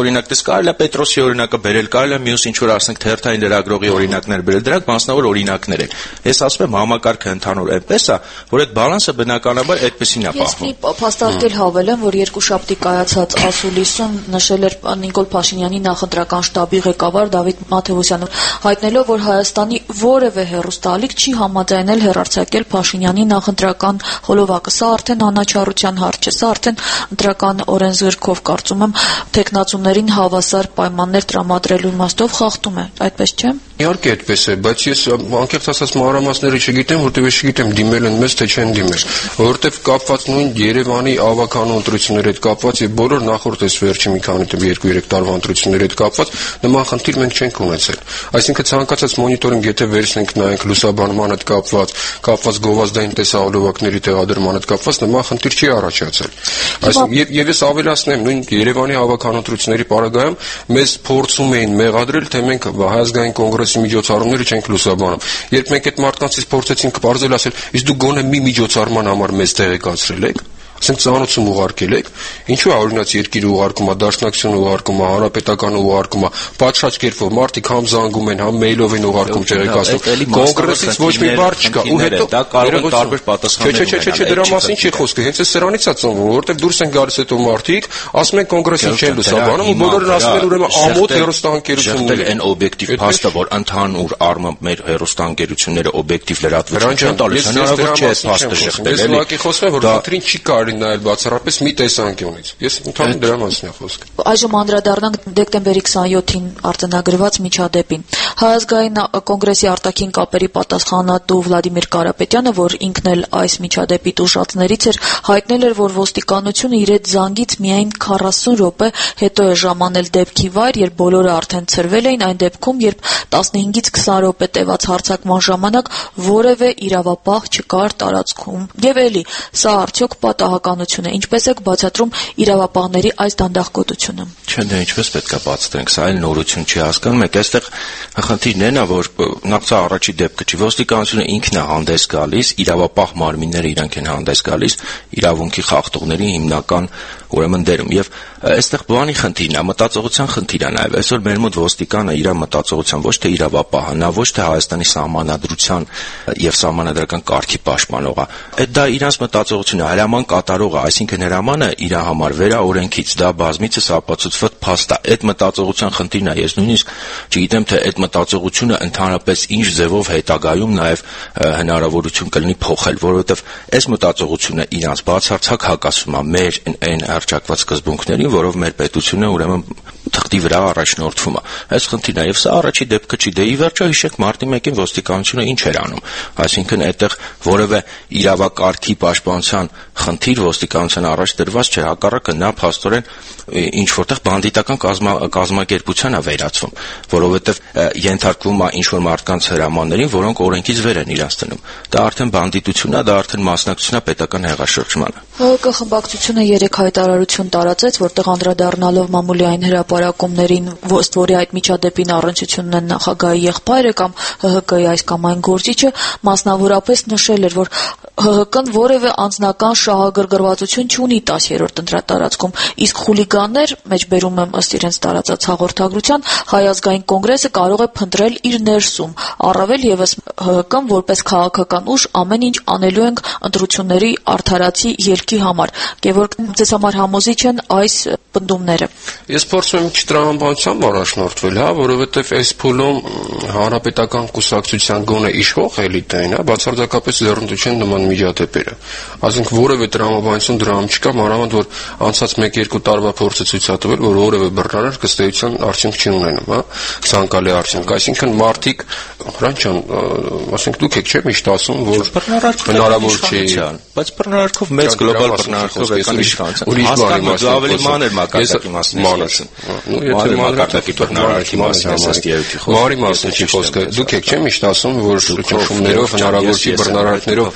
օրինակ դες կարելի է Պետրոսի օրինակը բերել, կարելի է մյուս ինչ որ ասենք թերթային լրագրողի օրինակներ բերել, դրանք մասնավոր օրինակներ են։ Ես ասում եմ համակարգը ընդհանուր այնպես է, որ այդ բալանսը բնականաբար այդպեսին է պահվում։ Ես մի փաստարկել հավելեմ, որ երկուշաբթի կայացած ասուլիսում նշել էր Նիկոլ Փաշինյանի նախընտրական շտաբի ղեկավար Դավիթ Մաթևոսյանը, հայտնելով, որ Հայաստանի որևէ հեռուստաալիք չի համաձայնել հեռարձակել Փաշինյանի նախընտրական հոլովակը։ Սա արդեն անաչառության հարց չէ, սա արդեն ընտրական օրենսգրքով կարծում եմ տեխնացուներին հավասար պայմաններ տրամադրելու իմաստով խախտում է, այդպես չէ՞։ Իհարկե այդպես է, բայց ես անկեղծ ասած մանրամասները չգիտեմ, որտեղ ես չգիտեմ դիմել են մեզ թե չեն դիմել, որտեղ կապված նույն Երևանի ավականու ընտրությունների հետ կապված եւ բոլոր նախորդ այս վերջի մի քանի երկու-երեք տարվա ընտրությունների հետ կապված նման խնդիր մենք չենք ունեցել։ Այսինքն ցանկացած մոնիտորինգ եթե վերցնենք նայենք լուսաբանման հետ կապված, կապված գովազդային տեսահոլովակների տեղադրման հետ կապված նման խնդիր չի առաջացել։ Այսինքն եւ եւ ես ավելացնեմ նույն Երևանի ավականու ընտրությունների պարագայում մեզ փորձում էին մեղադրել, թե մենք Հայազգային կոնգրեսի միջոցառումները չենք լուսաբանում։ Երբ մենք այդ մարդկանցից փորձեցինք բարձել ասել, իսկ դու գոնե մի միջոցառման համար մեզ տեղեկացրել եք, ասենք ծանոթում ուղարկել եք, ինչու է օրինաց երկիրը ուղարկում է, դաշնակցությունը ուղարկում է, հանրապետականը ուղարկում է, պատշաճ կերպով մարդիկ համ զանգում են, համ մեյլով են ուղարկում տեղեկացնում, կոնգրեսից ոչ մի բառ չկա, ու հետո դա կարող է տարբեր պատասխաններ ունենալ։ Չէ, չէ, չէ, դրա մասին չի խոսքը, հենց այս սրանից է ծնվում, որովհետև դուրս են գալիս հետո մարդիկ, ասում են կոնգրեսին չեն լուսաբանում, ու բոլորն ասում են ուրեմն ամոթ հեռուստաընկերություններ են օբյեկտիվ փաստը, որ ընդհանուր առմամբ մեր հեռուստաընկերությունները օբյեկտիվ լրատվություն չեն տալիս, հնարավոր չէ այս փաստը շղթել։ Ես ուղղակի խոսում եմ, որ դրին չի կարելի նայել բացառապես մի տեսանկյունից։ Ես ընդհանուր դրա մասին եմ խոսքը։ Այժմ անդրադառնանք դեկտեմբերի քսաներկուսին արձանագրված միջադեպին։ Հայազգային կոնգրեսի արտաքին կապերի պատասխանատու Վլադիմիր Կարապետյանը, որ ինքն էլ այս միջադեպի տուժածներից էր, հայտնել էր, որ ոստիկանությունը իր այդ զանգից միայն քառասուն րոպե հետո է ժամանել դեպքի վայր, երբ բոլորը արդեն ցրվել էին, այն դեպքում, երբ տասնհինգից քսան րոպե տևած հարձակման ժամանակ որևէ իրավապահ չկար տարածքում։ Եվ էլի, սա արդյոք պատահականություն է, ինչպես եք բացատրում իրավապահների այս դանդաղկոտությունը։ Չէ, դա ինչպես պետք է բացատրենք, սա այլ նորություն չի, հասկանում եք, այստեղ խնդիրն է, որ նախ սա առաջի դեպքը չի, ոստիկանությունը ինքն է հանդես գալիս, իրավապահ մարմինները իրանք են հանդես գալիս իրավունքի խախտողների հիմնական ուրեմն դերում եւ այստեղ բանի խնդիրն է, մտածողության խնդիր է նաեւ, այսօր մեր մոտ ոստիկանը իր մտածողության ոչ թե իրավապահը, նա ոչ թե Հայաստանի սահմանադրության եւ սահմանադրական կարգի պաշտպանողը, այդ դա իրանց մտածողությունն է, հրաման կատարողը, այսինքն հրամանը իր համար վերա օրենքից, դա բազմիցս ապացուցված փաստ է, այդ մտածողության խնդիրն է, ես նույնիսկ չգիտեմ թե այդ մտածողությունը ընդհանրապես ինչ ձևով հետագայում նաեւ հնարավորություն կլինի փոխել, որովհետեւ այս մտածողությունը իրանց բացարձակ հակասում է մեր այն հռչակված սկզբունքներին, որով մեր պետությունը ուրեմն թղթի վրա առաջնորդվում է։ Այս խնդիրն է եւ սա առաջի դեպքը չի, դե ի վերջո հիշեք մարտի մեկին ոստիկանությունը ինչ էր անում, այսինքն այդտեղ որևէ իրավակարգի պաշտպանության խնդիր ոստիկանության առաջ դրված չէ, հակառակը նա փաստորեն ինչ որտեղ բանդիտական կազմակերպության է վերածվում, որովհետեւ ենթարկվում է ինչ որ մարդկանց հրամաններին, որոնք օրենքից վեր են իրանց դնում։ Դա արդեն բանդիտություն է, դա արդեն մասնակցություն է պետական հեղաշրջմանը։ ՀՀԿ խմբակցությունը երեք հայտարարություն տարածեց, որտեղ անդրադառնալով մամուլի այն հրապարակումներին, ըստ որի այդ միջադեպին առնչությունն են նախագահի եղբայրը կամ ՀՀԿ-ի այս կամ այն գործիչը, մասնավորապես նշել էր, որ ՀՀԿ-ն որևէ անձնական շահագրգռվածություն չունի տասերորդ ընտրատարածքում, իսկ խուլիգաններ, մեջբերում եմ ըստ իրենց տարածած հաղորդագրության, Հայազգային կոնգրեսը կարող է փնտրել իր ներսում, առավել եւս ՀՀԿ-ն որպես քաղաքական ուժ ամեն ինչ անելու ենք ընտրությունների արդարացի ելքի համար։ Գևորգ, ձեզ համար համոզիչ են այս պնդումները։ Ես փորձում եմ չտրամաբանությամբ առաջնորդվել, հա, որովհետեւ այս փուլում հանրապետական կուսակցության գոնե իշխող էլիտային, հա, բացարձակապես ձեռնտու նման միջադեպերը։ Ասենք որևէ տրամաբանություն դրամ չկա, մանավանդ որ անցած մեկ-երկու տարվա փորձը ցույց է տվել, որ որևէ բռնարար կստեյության արդյունք չի ունենում, հա, ցանկալի արդյունք։ Այսինքն մարդիկ, Հրանջան, ասենք դուք եք չէ՞ միշտ ասում, որ հնարավոր չի, բայց բռնարարքով մեծ գլոբալ բռնարարքով եկան իշխանության։ Ուրիշ ավելի մանր մակարդակի մասին ասում։ Ну, եթե մակարդակի բռնարարքի մասին ասած երևի խոսքը։ Մարի մասին չի խոսքը։ Դուք եք չէ՞ միշտ ասում, որ ճնշումներով հնարավոր չի բռնարարքներով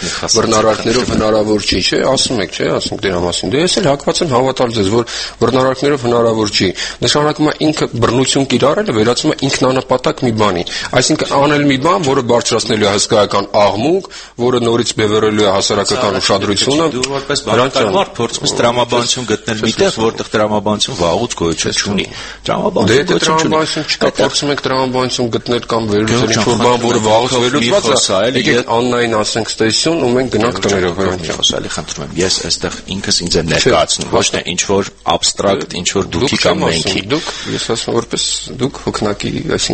բռնարարքներով հնարավոր չի, չէ, ասում եք, չէ, ասում դրա մասին։ Դե ես էլ հակված եմ հավատալ ձեզ, որ բռնարարքներով հնարավոր չի։ Նշանակում է ինքը բռնություն կիրառելը վերածում է ինքնանպատակ մի բանի։ Այսինքն անել մի բան, որը բարձրացնելու է հսկայական աղմուկ, որը նորից բևեռելու է հասարակական ուշադրությունը։ Դու որպես բանական մարդ փորձում ես տրամաբանություն գտնել միտեղ, որտեղ տրամաբանություն վաղուց գոյություն չունի։ Տրամաբանություն տրամաբանություն չկա, փորձում եք տրամաբանություն գտնել կամ վերլուծել ինչ-որ բան, որը վաղուց վերլուծված է։ Եկեք Աննային ասենք ստեսյուն ու մենք գնանք տներով վերանցանք։ Խոսալի խնդրում եմ, ես այստեղ ինքս ինձ եմ ներկայացնում, ոչ թե ինչ-որ абստրակտ, ինչ-որ դուքի կամ մենքի։ Դուք, ես ասում որպես դուք հոգնակի,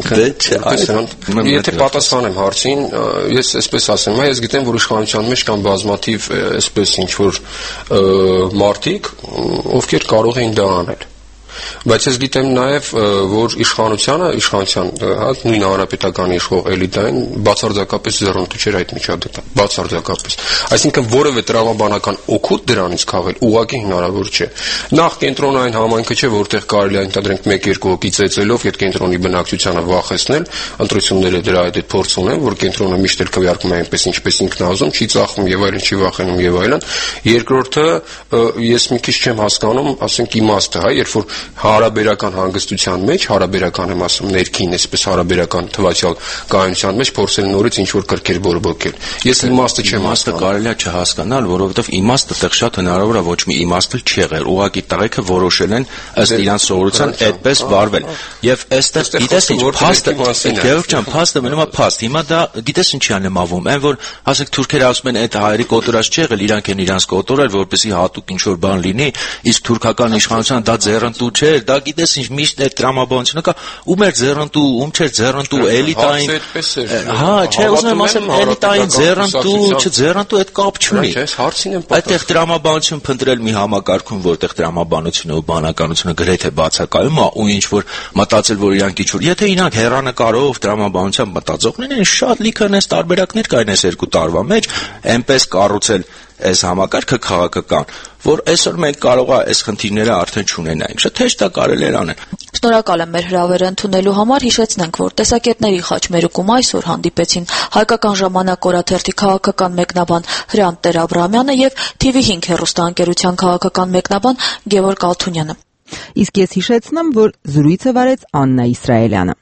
այսինքն եթե պատասխանեմ հարցին, ես այսպես ասեմ, ես գիտեմ, որ իշխանության մեջ կան բազմաթիվ այսպես ինչ-որ մարդիկ, ովքեր կարող էին դա անել։ Բայց ես գիտեմ նաև, որ իշխանությանը, իշխանության, հա, նույն հանրապետականի իշխող էլիտային բացարձակապես զեռնտու չէր այդ միջադեպը, բացարձակապես։ Այսինքն որևէ տրամաբանական օգուտ դրանից քաղել ուղղակի հնարավոր չէ։ Նախ կենտրոնային համայնքը չէ, որտեղ կարելի է ընդհանրենք մեկ-երկու հոգի ծեծելով այդ կենտրոնի բնակչությանը վախեցնել, ընտրությունները դրա հետ փորձ ունեն, որ կենտրոնը միշտ էլ քվեարկում է այնպես ինչպես ինքն ուզում, չի ծախում եւ այլն, չի վախենում եւ այլն։ Երկրորդը ես մի քիչ չեմ հասկանում, ասենք իմաստը, հա, երբ որ հարաբերական հանգստության մեջ, հարաբերական եմ ասում ներքին, այսպես հարաբերական թվացial կայունության մեջ փորձել նորից ինչ-որ կրկեր բորբոքել։ Ես իմաստը չեմ հասկանում։ Կարելի է չհասկանալ, որովհետև իմաստը տեղ շատ հնարավոր է ոչ մի իմաստ չի եղել։ Ուղղակի տղեկը որոշել են ըստ իրանց սովորության այդպես վարվել։ Եվ այստեղ գիտես ինչ փաստը, Գևորգ ջան, փաստը մնում է փաստ։ Հիմա դա գիտես ինչի է նմավում, այն որ ասեք թուրքերը ասում են այդ հայերի կոտորած չի եղել, իրանք են իրանց կոտորել, որպեսզի հատուկ ինչ-որ բան լինի, իսկ թուրքական իշխանության դա ձեռնտու չէ, դա գիտես ինչ միշտ այդ տրամաբանությունը կա, ում էր ձեռնտու, ում չէր ձեռնտու, էլիտային։ Հա, չէ, ուզում եմ ասեմ էլիտային ձեռնտու, չձեռնտու այդ կապ չունի։ Այդտեղ տրամաբանություն փնտրել մի համակարգում, որտեղ տրամաբանությունը ու բանականությունը գրեթե բացակայում է ու ինչ որ մտածել, որ իրանք ինչ-որ, եթե իրանք հեռանկարով տրամաբանությամբ մտածողներ են, շատ լիքը այնպես տարբերակներ կային այս երկու տարվա մեջ, այնպես կառուցել այս համակարգը քաղաքական, որ այսօր մենք կարող է այս խնդիրները արդեն չունենայինք։ Շատ հեշտ է կարելի է անել։ Շնորհակալ եմ մեր հրավերը ընդունելու համար։ Հիշեցնենք, որ տեսակետների խաչմերուկում այսօր հանդիպեցին Հայկական ժամանակ օրաթերթի քաղաքական մեկնաբան Հրանտ Տեր-Աբրահամյանը եւ Թի վի հինգ հեռուստաընկերության քաղաքական մեկնաբան Գևորգ Ալթունյանը։ Իսկ ես հիշեցնեմ, որ զրույցը վարեց Աննա Իսրայելյանը։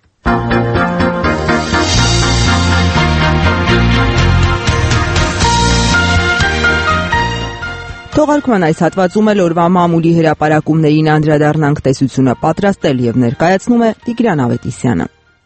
Թողարկման այս հատվածում էլ օրվա մամուլի հրապարակումներին անդրադառնանք, տեսությունը պատրաստել եւ ներկայացնում է Տիգրան Ավետիսյանը։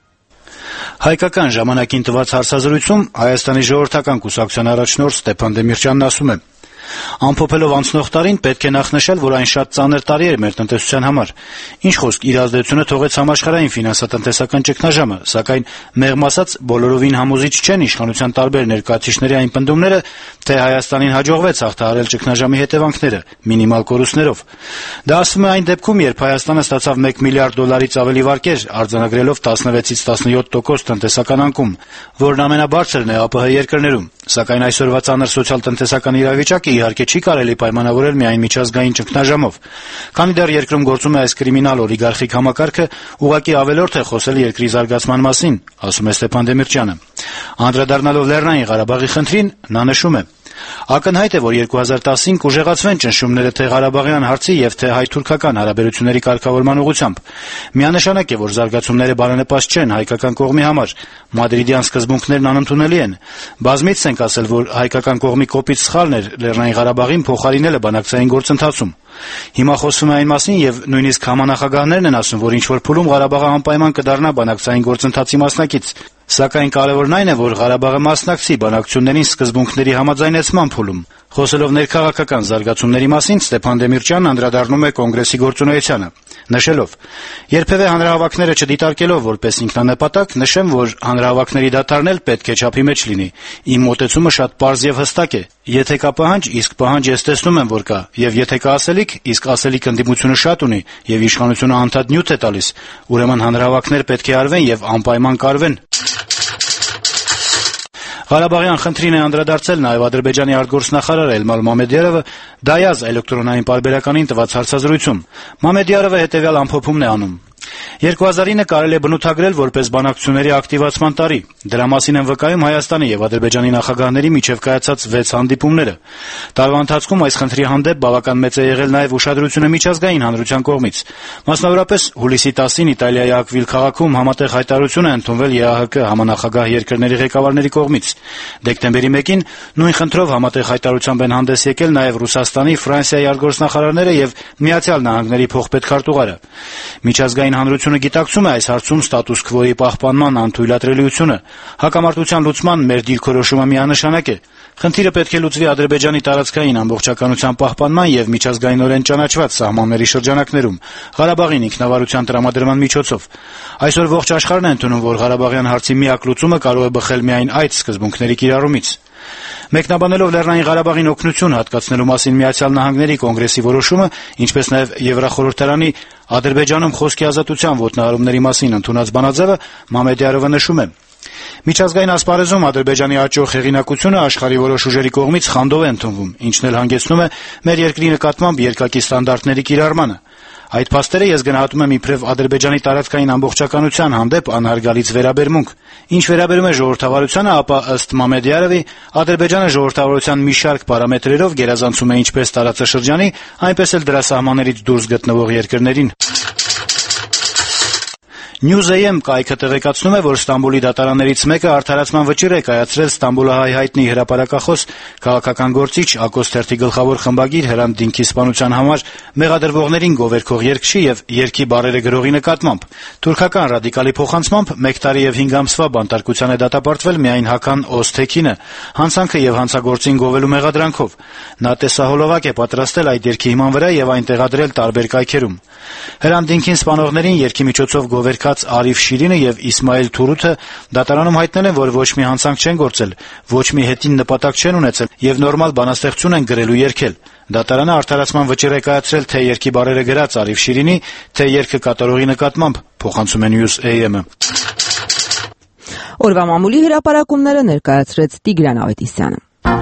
Հայկական ժամանակին տված հարցազրույցում Հայաստանի ժողովրդական կուսակցության առաջնորդ Ստեփան Դեմիրճյանն ասում է. Ամփոփելով անցնող տարին պետք է նախ նշել, որ այն շատ ծանր տարի էր մեր տնտեսության համար։ Ինչ խոսք, իր ազդեցությունը թողեց համաշխարհային ֆինանսատնտեսական ճգնաժամը, սակայն մեղմ ասած բոլորովին համոզիչ չեն իշխանության տարբեր ներկայացուցիչների այն պնդումները, թե Հայաստանին հաջողվեց հաղթահարել ճգնաժամի հետևանքները մինիմալ կորուստներով։ Դա ասվում է այն դեպքում, երբ Հայաստանը ստացավ մեկ միլիարդ դոլարից ավելի վարկեր, արձանագրելով տասնվեցից տասնյոթ տոկոս տնտեսական անկում, որն ամենաբարձրն է ԱՊՀ երկրներում։ Սակայն այսօրվա ծանր սոցիալ-տնտեսական իրավիճակը իհարկե չի կարելի պայմանավորել միայն միջազգային ճգնաժամով։ Քանի դեռ երկրում գործում է այս կրիմինալ օլիգարխիկ համակարգը, ուղղակի ավելորդ է խոսել երկրի զարգացման մասին, ասում է Ստեփան Դեմիրճյանը։ Անդրադառնալով Լեռնային Ղարաբաղի խնդրին, նա նշում է. Ակնհայտ է, որ երկու հազար տասին կուժեղացվեն ճնշումները թե Ղարաբաղյան հարցի եւ թե հայ-թուրքական հարաբերությունների կարգավորման ուղղությամբ։ Միանշանակ է, որ զարգացումները բարենպաստ չեն հայկական կողմի համար։ Մադրիդյան սկզբունքներն անընդունելի են։ Բազմիցս ենք ասել, որ հայկական կողմի կոպիտ սխալն էր Լեռնային Ղարաբաղին փոխարինելը բանակցային գործընթացում։ Հիմա խոսվում է այն մասին եւ նույնիսկ համանախագահներն են ասում, որ ինչ-որ փուլում Ղարաբաղը անպայման կդառնա բանակցային գործընթացի մասնակից։ Սակայն կարևորն այն է, որ Ղարաբաղը մասնակցի բանակցություններին սկզբունքների համաձայնեցման փուլում։ Խոսելով ներքաղաքական զարգացումների մասին, Ստեփան Դեմիրճյանն անդրադառնում է կոնգրեսի գործունեությանը, նշելով. «Երբևէ հանրահավաքները չդիտարկելով որպես ինքնանպատակ, նշեմ, որ հանրահավաքների դադարն էլ պետք է չափի մեջ լինի։ Իմ մոտեցումը շատ պարզ եւ հստակ է. եթե կա պահանջ, իսկ պահանջ ես տեսնում եմ, որ կա, եւ եթե կա ասելիք, իսկ ասելիք ընդդիմությունը շատ ունի, եւ իշխանությունը անդադ նյութ է տալիս, ուրեմն հանրահավաքներ պետք է արվեն եւ անպայման կարվեն»։ Ղարաբաղյան խնդրին է անդրադարձել նաև Ադրբեջանի արտգործնախարար Էլմար Մամեդյարովը Դայազ էլեկտրոնային պարբերականին տված հարցազրույցում։ Մամեդյարովը հետևյալ ամփոփումն է անում. երկու հազար ինը կարելի է բնութագրել որպես բանակցությունների ակտիվացման տարի։ Դրա մասին են վկայում Հայաստանի եւ Ադրբեջանի նախագահների միջև կայացած վեց հանդիպումները։ Տարվա ընթացքում այս խնդրի հանդեպ բավական մեծ է եղել նաեւ ուշադրությունը միջազգային հանրության կողմից։ Մասնավորապես հուլիսի տասին Իտալիայի Ակվիլ քաղաքում համատեղ հայտարարություն է ընդունվել ԵԱՀԿ համանախագահ երկրների ղեկավարների կողմից։ Դեկտեմբերի մեկին նույն խնդրով համատեղ հայտարարությամբ են հանդես եկել նաեւ Ռուսաստանի, Ֆրանսիայի արտգործնախարարները եւ Միացյալ Նահանգների փոխպետքարտուղարը։ Միջազգային հանրությունը գիտակցում է այս հարցում ստատուս քվոյի պահպանման անթույլատրելիությունը։ Հակամարտության լուծման մեր դիրքորոշումը միանշանակ է։ Խնդիրը պետք է լուծվի Ադրբեջանի տարածքային ամբողջականության պահպանման եւ միջազգայինորեն ճանաչված սահմանների շրջանակներում, Ղարաբաղին ինքնավարության տրամադրման միջոցով։ Այսօր ողջ աշխարհն է ընդունում, որ Ղարաբաղյան հարցի միակ լուծումը կարող է բխել միայն այդ սկզբունքների կիրառումից։ Մեկնաբանելով Լեռնային Ղարաբաղին օգնություն հատկացնելու մասին Միացյալ Նահանգների կոնգրեսի որոշումը, ինչպես նաև Եվրախորհրդարանի Ադրբեջանում խոսքի ազատության ոտնահարումների մասին ընդունած բանաձևը, Մամեդյարովը նշում է. Միջազգային ասպարեզում Ադրբեջանի աճող հեղինակությունը աշխարհի որոշ ուժերի կողմից խանդով է ընդունվում, ինչն էլ հանգեցնում է մեր երկրի նկատմամբ երկակի ստանդարտների կիրառմանը։ Այդ փաստերը ես գնահատում եմ իբրև Ադրբեջանի տարածքային ամբողջականության հանդեպ անհարգալից վերաբերմունք։ Ինչ վերաբերում է ժողովրդավարությանը, ապա ըստ Մամեդյարովի Ադրբեջանը ժողովրդավարության մի շարք պարամետրերով գերազանցում է ինչպես տարածաշրջանի, այնպես էլ դրա սահմաններից դուրս գտնվող երկրներին։ News.am կայքը տեղեկացնում է, որ Ստամբուլի դատարաններից մեկը արդարացման վճիռ է կայացրել Ստամբուլահայ հայտնի հրապարակախոս քաղաքական գործիչ Ակոս թերթի գլխավոր խմբագիր Հրանտ Դինքի սպանության համար մեղադրվողներին գովերքող երգչի եւ երգի բառերը գրողի նկատմամբ։ Թուրքական ռադիկալի փոխանցմամբ մեկ տարի եւ հինգ ամսվա բանտարկության է դատապարտվել միայն Հական Օսթեքինը, հանցանքը եւ հանցագործին գովելու մեղադրանքով։ Նա տեսահոլովակ է պատրաստել այդ երգի հիման վրա եւ այն տեղադրել տարբեր կայքերում։ Հրանտ Դինքին սպանողներին երգի միջոցով գովերքած Արիֆ Շիրինը եւ Իսմայել Թուրութը դատարանում հայտնել են, որ ոչ մի հանցանք չեն գործել, ոչ մի հետին նպատակ չեն ունեցել եւ նորմալ բանաստեղծություն են գրելու երգել։ Դատարանը արդարացման վճիռ է կայացրել թե երգի բառերը գրած Արիֆ Շիրինի, թե երգը կատարողի նկատմամբ, փոխանցում է News.am-ը։ Օրվա մամուլի հրապարակումները ներկայացրեց Տիգրան Ավետիսյանը։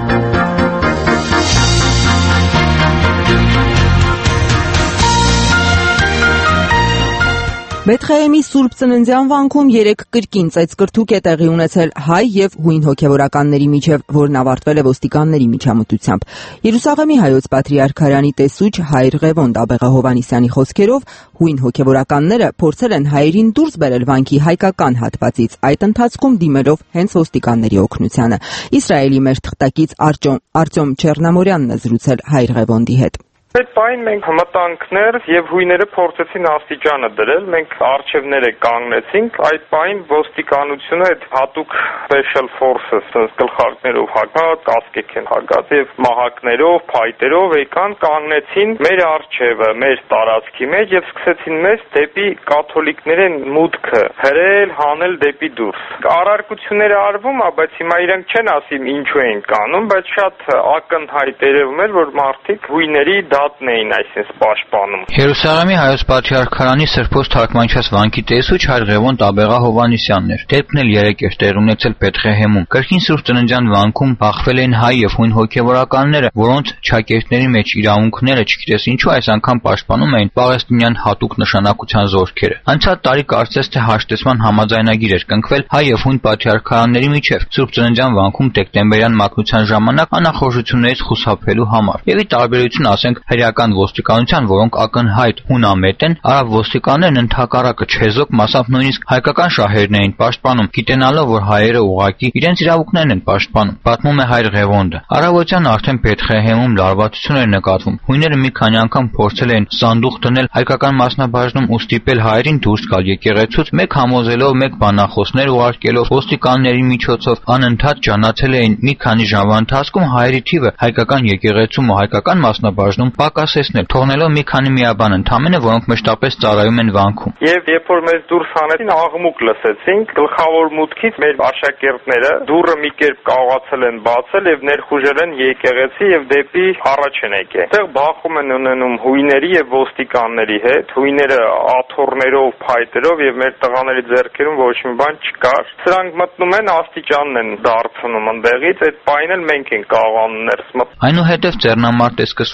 Բեթխեհեմի Սուրբ Ծննդյան վանքում երեք կրկին ծեծկրթուկ է տեղի ունեցել հայ եւ հույն հոգեվորականների միջև, որն ավարտվել է ոստիկանների միջամտությամբ։ Երուսաղեմի հայոց պատրիարքարանի տեսուչ Հայր Ղևոն Աբեղա Հովանիսյանի խոսքերով հույն հոգեվորականները փորձել են հայերին դուրս բերել վանքի հայկական հատվածից, այդ ընթացքում դիմելով հենց ոստիկանների օգնությանը։ Իսրայելի մեր թղթակից Արտյոմ Չեռնամորյանն է զրուցել Հայր Ղևոնդի հետ։ Այդ պայն մենք մտանքներ եւ հույները փորձեցին աստիճանը դրել, մենք արխիվները կանգնեցինք, այդ պայն ոստիկանությունը այդ հատուկ special forces, sense գլխարկներով հագած, կասկեք են հագած եւ մահակներով, փայտերով եկան, կանգնեցին մեր արխիվը, մեր տարածքի մեջ եւ սկսեցին մեզ դեպի կաթոլիկներեն մուտքը հրել, հանել դեպի դուրս։ Առարկությունները արվում, բայց հիմա իրենք չեն ասում ինչու են կանում, բայց շատ ակնհայտ երևում էր, որ մարդիկ հույների էին այսպես պաշտպանում։ Երուսաղեմի հայոց պատրիարքարանի Սրբոց թարգմանչած վանքի տեսուչ Հայր Ղևոն Աբեղա Հովանիսյանն էր։ Դեպքն էլ երեք էր տեղի ունեցել Բեթխեհեմում։ Կրկին Սուրբ Ծննդյան վանքում բախվել են հայ եւ հույն հոգեվորականները, որոնց ճակերտների մեջ իրավունքները, չգիտես ինչու, այս անգամ պաշտպանում էին պաղեստինյան հատուկ նշանակության զորքերը։ Անցած տարի կարծես թե հաշտեցման համաձայնագիր էր կնքվել հայ եւ հույն պատրիարքարանների միջև Սուրբ Ծննդյան վանքում դեկտեմբերյան մաքրության ժամանակ անախորժություններից խուսափելու համար։ Եվ ի տարբերություն ասենք հրեական ոստիկանության, որոնք ակնհայտ հունամետ են, արաբ ոստիկաններն ընդհակառակը չեզոք, մասամբ նույնիսկ հայկական շահերն էին պաշտպանում, գիտենալով, որ հայերը ուղղակի իրենց իրավունքներն են պաշտպանում։ Պատմում է Հայր Ղևոնդը։ Առավոտյան արդեն Բեթխեհեմում լարվածություն էր նկատվում։ Հույները մի քանի անգամ փորձել են սանդուղ դնել հայկական մասնաբաժնում ու ստիպել հայերին դուրս գալ եկեղեցուց, մեկ համոզելով, մեկ բանախոսներ ուղարկելով, ոստիկանների միջոցով անընդհատ ճանաչել էին մի քանի ժամվա ընթացքում հայերի թիվը հայկական եկեղեցում ու հայկական մասնաբաժնում պակասեցնել, թողնելով մի քանի միաբան ընդամենը, որոնք մշտապես ծառայում են վանքում։ Եվ երբ որ մեզ դուրս հանեցին, աղմուկ լսեցինք, գլխավոր մուտքից մեր աշակերտները դուռը մի կերպ կարողացել են բացել եւ ներխուժել են եկեղեցի եւ դեպի առաջ են եկել։ Այդտեղ բախում են ունենում հույների եւ ոստիկանների հետ, հույները աթոռներով, փայտերով եւ մեր տղաների ձեռքերում ոչ մի բան չկար։ Սրանք մտնում են, աստիճանն են դարձնում ընդեղից, այդ պայնել մենք ենք կարողանում ներս մտնել։ Այնուհետև ձեռնամարտ է սկսվում, որ այն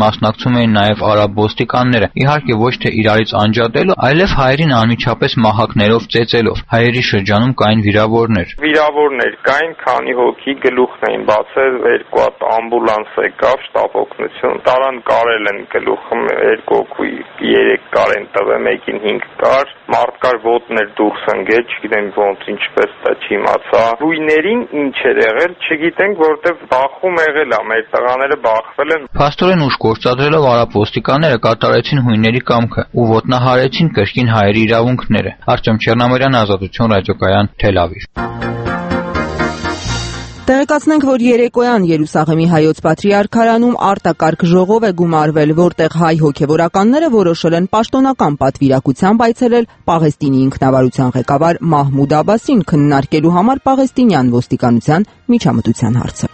մասնակցում էին նաև արաբ ոստիկանները, իհարկե ոչ թե իրարից անջատելու, այլև հայերին անմիջապես մահակներով ծեծելով։ Հայերի շրջանում կային վիրավորներ։ Վիրավորներ կային, քանի հոգի գլուխն էին բացել, երկու հատ ամբուլանս եկավ, շտապ օգնություն, տարան կարել են գլուխը, երկու հոգի երեք կար են տվել, մեկին հինգ կար, մարդկար ոտներ դուրս ընկել, չգիտեմ ոնց ինչպես դա չիմացա։ Հույներին ինչ էր եղել, չգիտենք, որտեվ բախում եղել է, մեր տղաները բախվել են։ Փաստորեն ուժ գործադրելով արաբ ոստիկանները կատարեցին հույների կամքը ու ոտնահարեցին կրկին հայերի իրավունքները։ Արտյոմ Չեռնամիրյան, Ազատություն ռադիոկայան, Թել Ավիվ։ Տեղեկացնենք, որ երեկոյան Երուսաղեմի հայոց պատրիարքարանում արտակարգ ժողով է գումարվել, որտեղ հայ հոգևորականները որոշել են պաշտոնական պատվիրակությամբ այցելել Պաղեստինի ինքնավարության ղեկավար Մահմուդ Աբասին քննարկելու համար պաղեստինյան ոստիկանության միջամտության հարցը։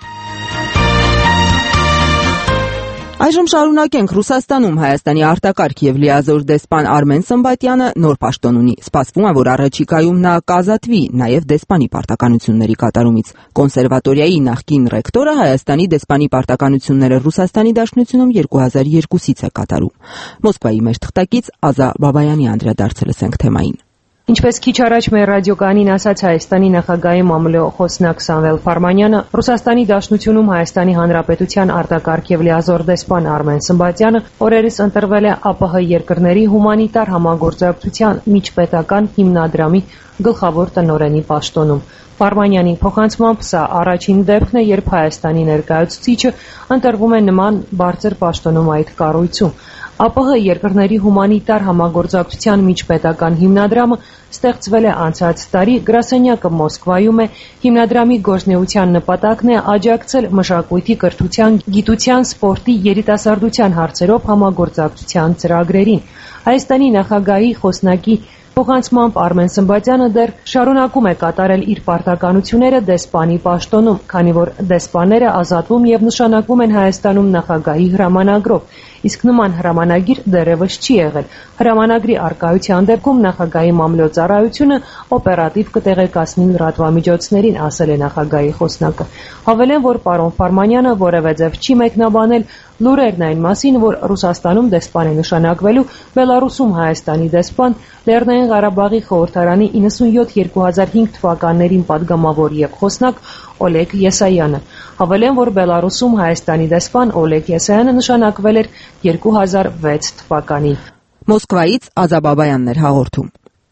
Այժմ շարունակենք Ռուսաստանում Հայաստանի արտակարգ եւ լիազոր դեսպան Արմեն Սմբատյանը նոր պաշտոն ունի։ Սպասվում է, որ առաջիկայում նա կազատվի նաեւ դեսպանի պարտականությունների կատարումից։ Կոնսերվատորիայի նախկին ռեկտորը Հայաստանի դեսպանի պարտականությունները Ռուսաստանի Դաշնությունում երկու հազար երկուսից է կատարում։ Մոսկվայի մեր թղթակից Ազա Բաբայանի անդրադարձը լսենք թեմային։ Ինչպես քիչ առաջ մեր ռադիոկայանին ասաց Հայաստանի նախագահի մամլո խոսնակ Սամվել Ֆարմանյանը, Ռուսաստանի Դաշնությունում Հայաստանի Հանրապետության արտակարգ եւ լիազոր դեսպան Արմեն Սմբատյանը օրերս ընտրվել է ԱՊՀ երկրների հումանիտար համագործակցության միջպետական հիմնադրամի գլխավոր տնօրենի պաշտոնում։ Ֆարմանյանի փոխանցմամբ սա առաջին դեպքն է, երբ Հայաստանի ներկայացուցիչը ընտրվում է նման բարձր պաշտոնում այդ կառույցում։ ԱՊՀ երկրների հումանիտար համագործակցության միջպետական հիմնադրամը ստեղծվել է անցած տարի, գրասենյակը Մոսկվայում է, հիմնադրամի գործունեության նպատակն է աջակցել մշակույթի, կրթության, գիտության, սպորտի, երիտասարդության հարցերով համագործակցության ծրագրերին։ Հայաստանի նախագահի խոսնակի փոխանցմամբ Արմեն Սմբատյանը դեռ շարունակում է կատարել իր պարտականությունները դեսպանի պաշտոնում, քանի որ դեսպանները ազատվում եւ նշանակվում են Հայաստանում նախագահի հրամանագրով, իսկ նման հրամանագիր դեռևս չի եղել։ Հրամանագրի առկայության դեպքում նախագահի մամլոյցարայությունը օպերատիվ կտեղեկացնի լրատվամիջոցներին, ասել է նախագահի խոսնակը։ Հավելեն, որ պարոն Ֆարմանյանը որևէ ձև չի մեկնաբանել լուրերն այն մասին, որ Ռուսաստանում դեսպան է նշանակվելու Բելարուսում Հայաստանի դեսպան Լեռնային Ղարաբաղի խորհրդարանի իննսունյոթ երկու հազար հինգ թվականներին պատգամավոր եւ խոսնակ Օլեգ Եսայանը։ Հավելեն, որ Բելարուսում Հայաստանի դեսպան Օլեգ Եսայանը նշանակվել էր երկու հազար վեց թվականին։ Մոսկվայից Ազա Բաբայանն էր հաղորդում։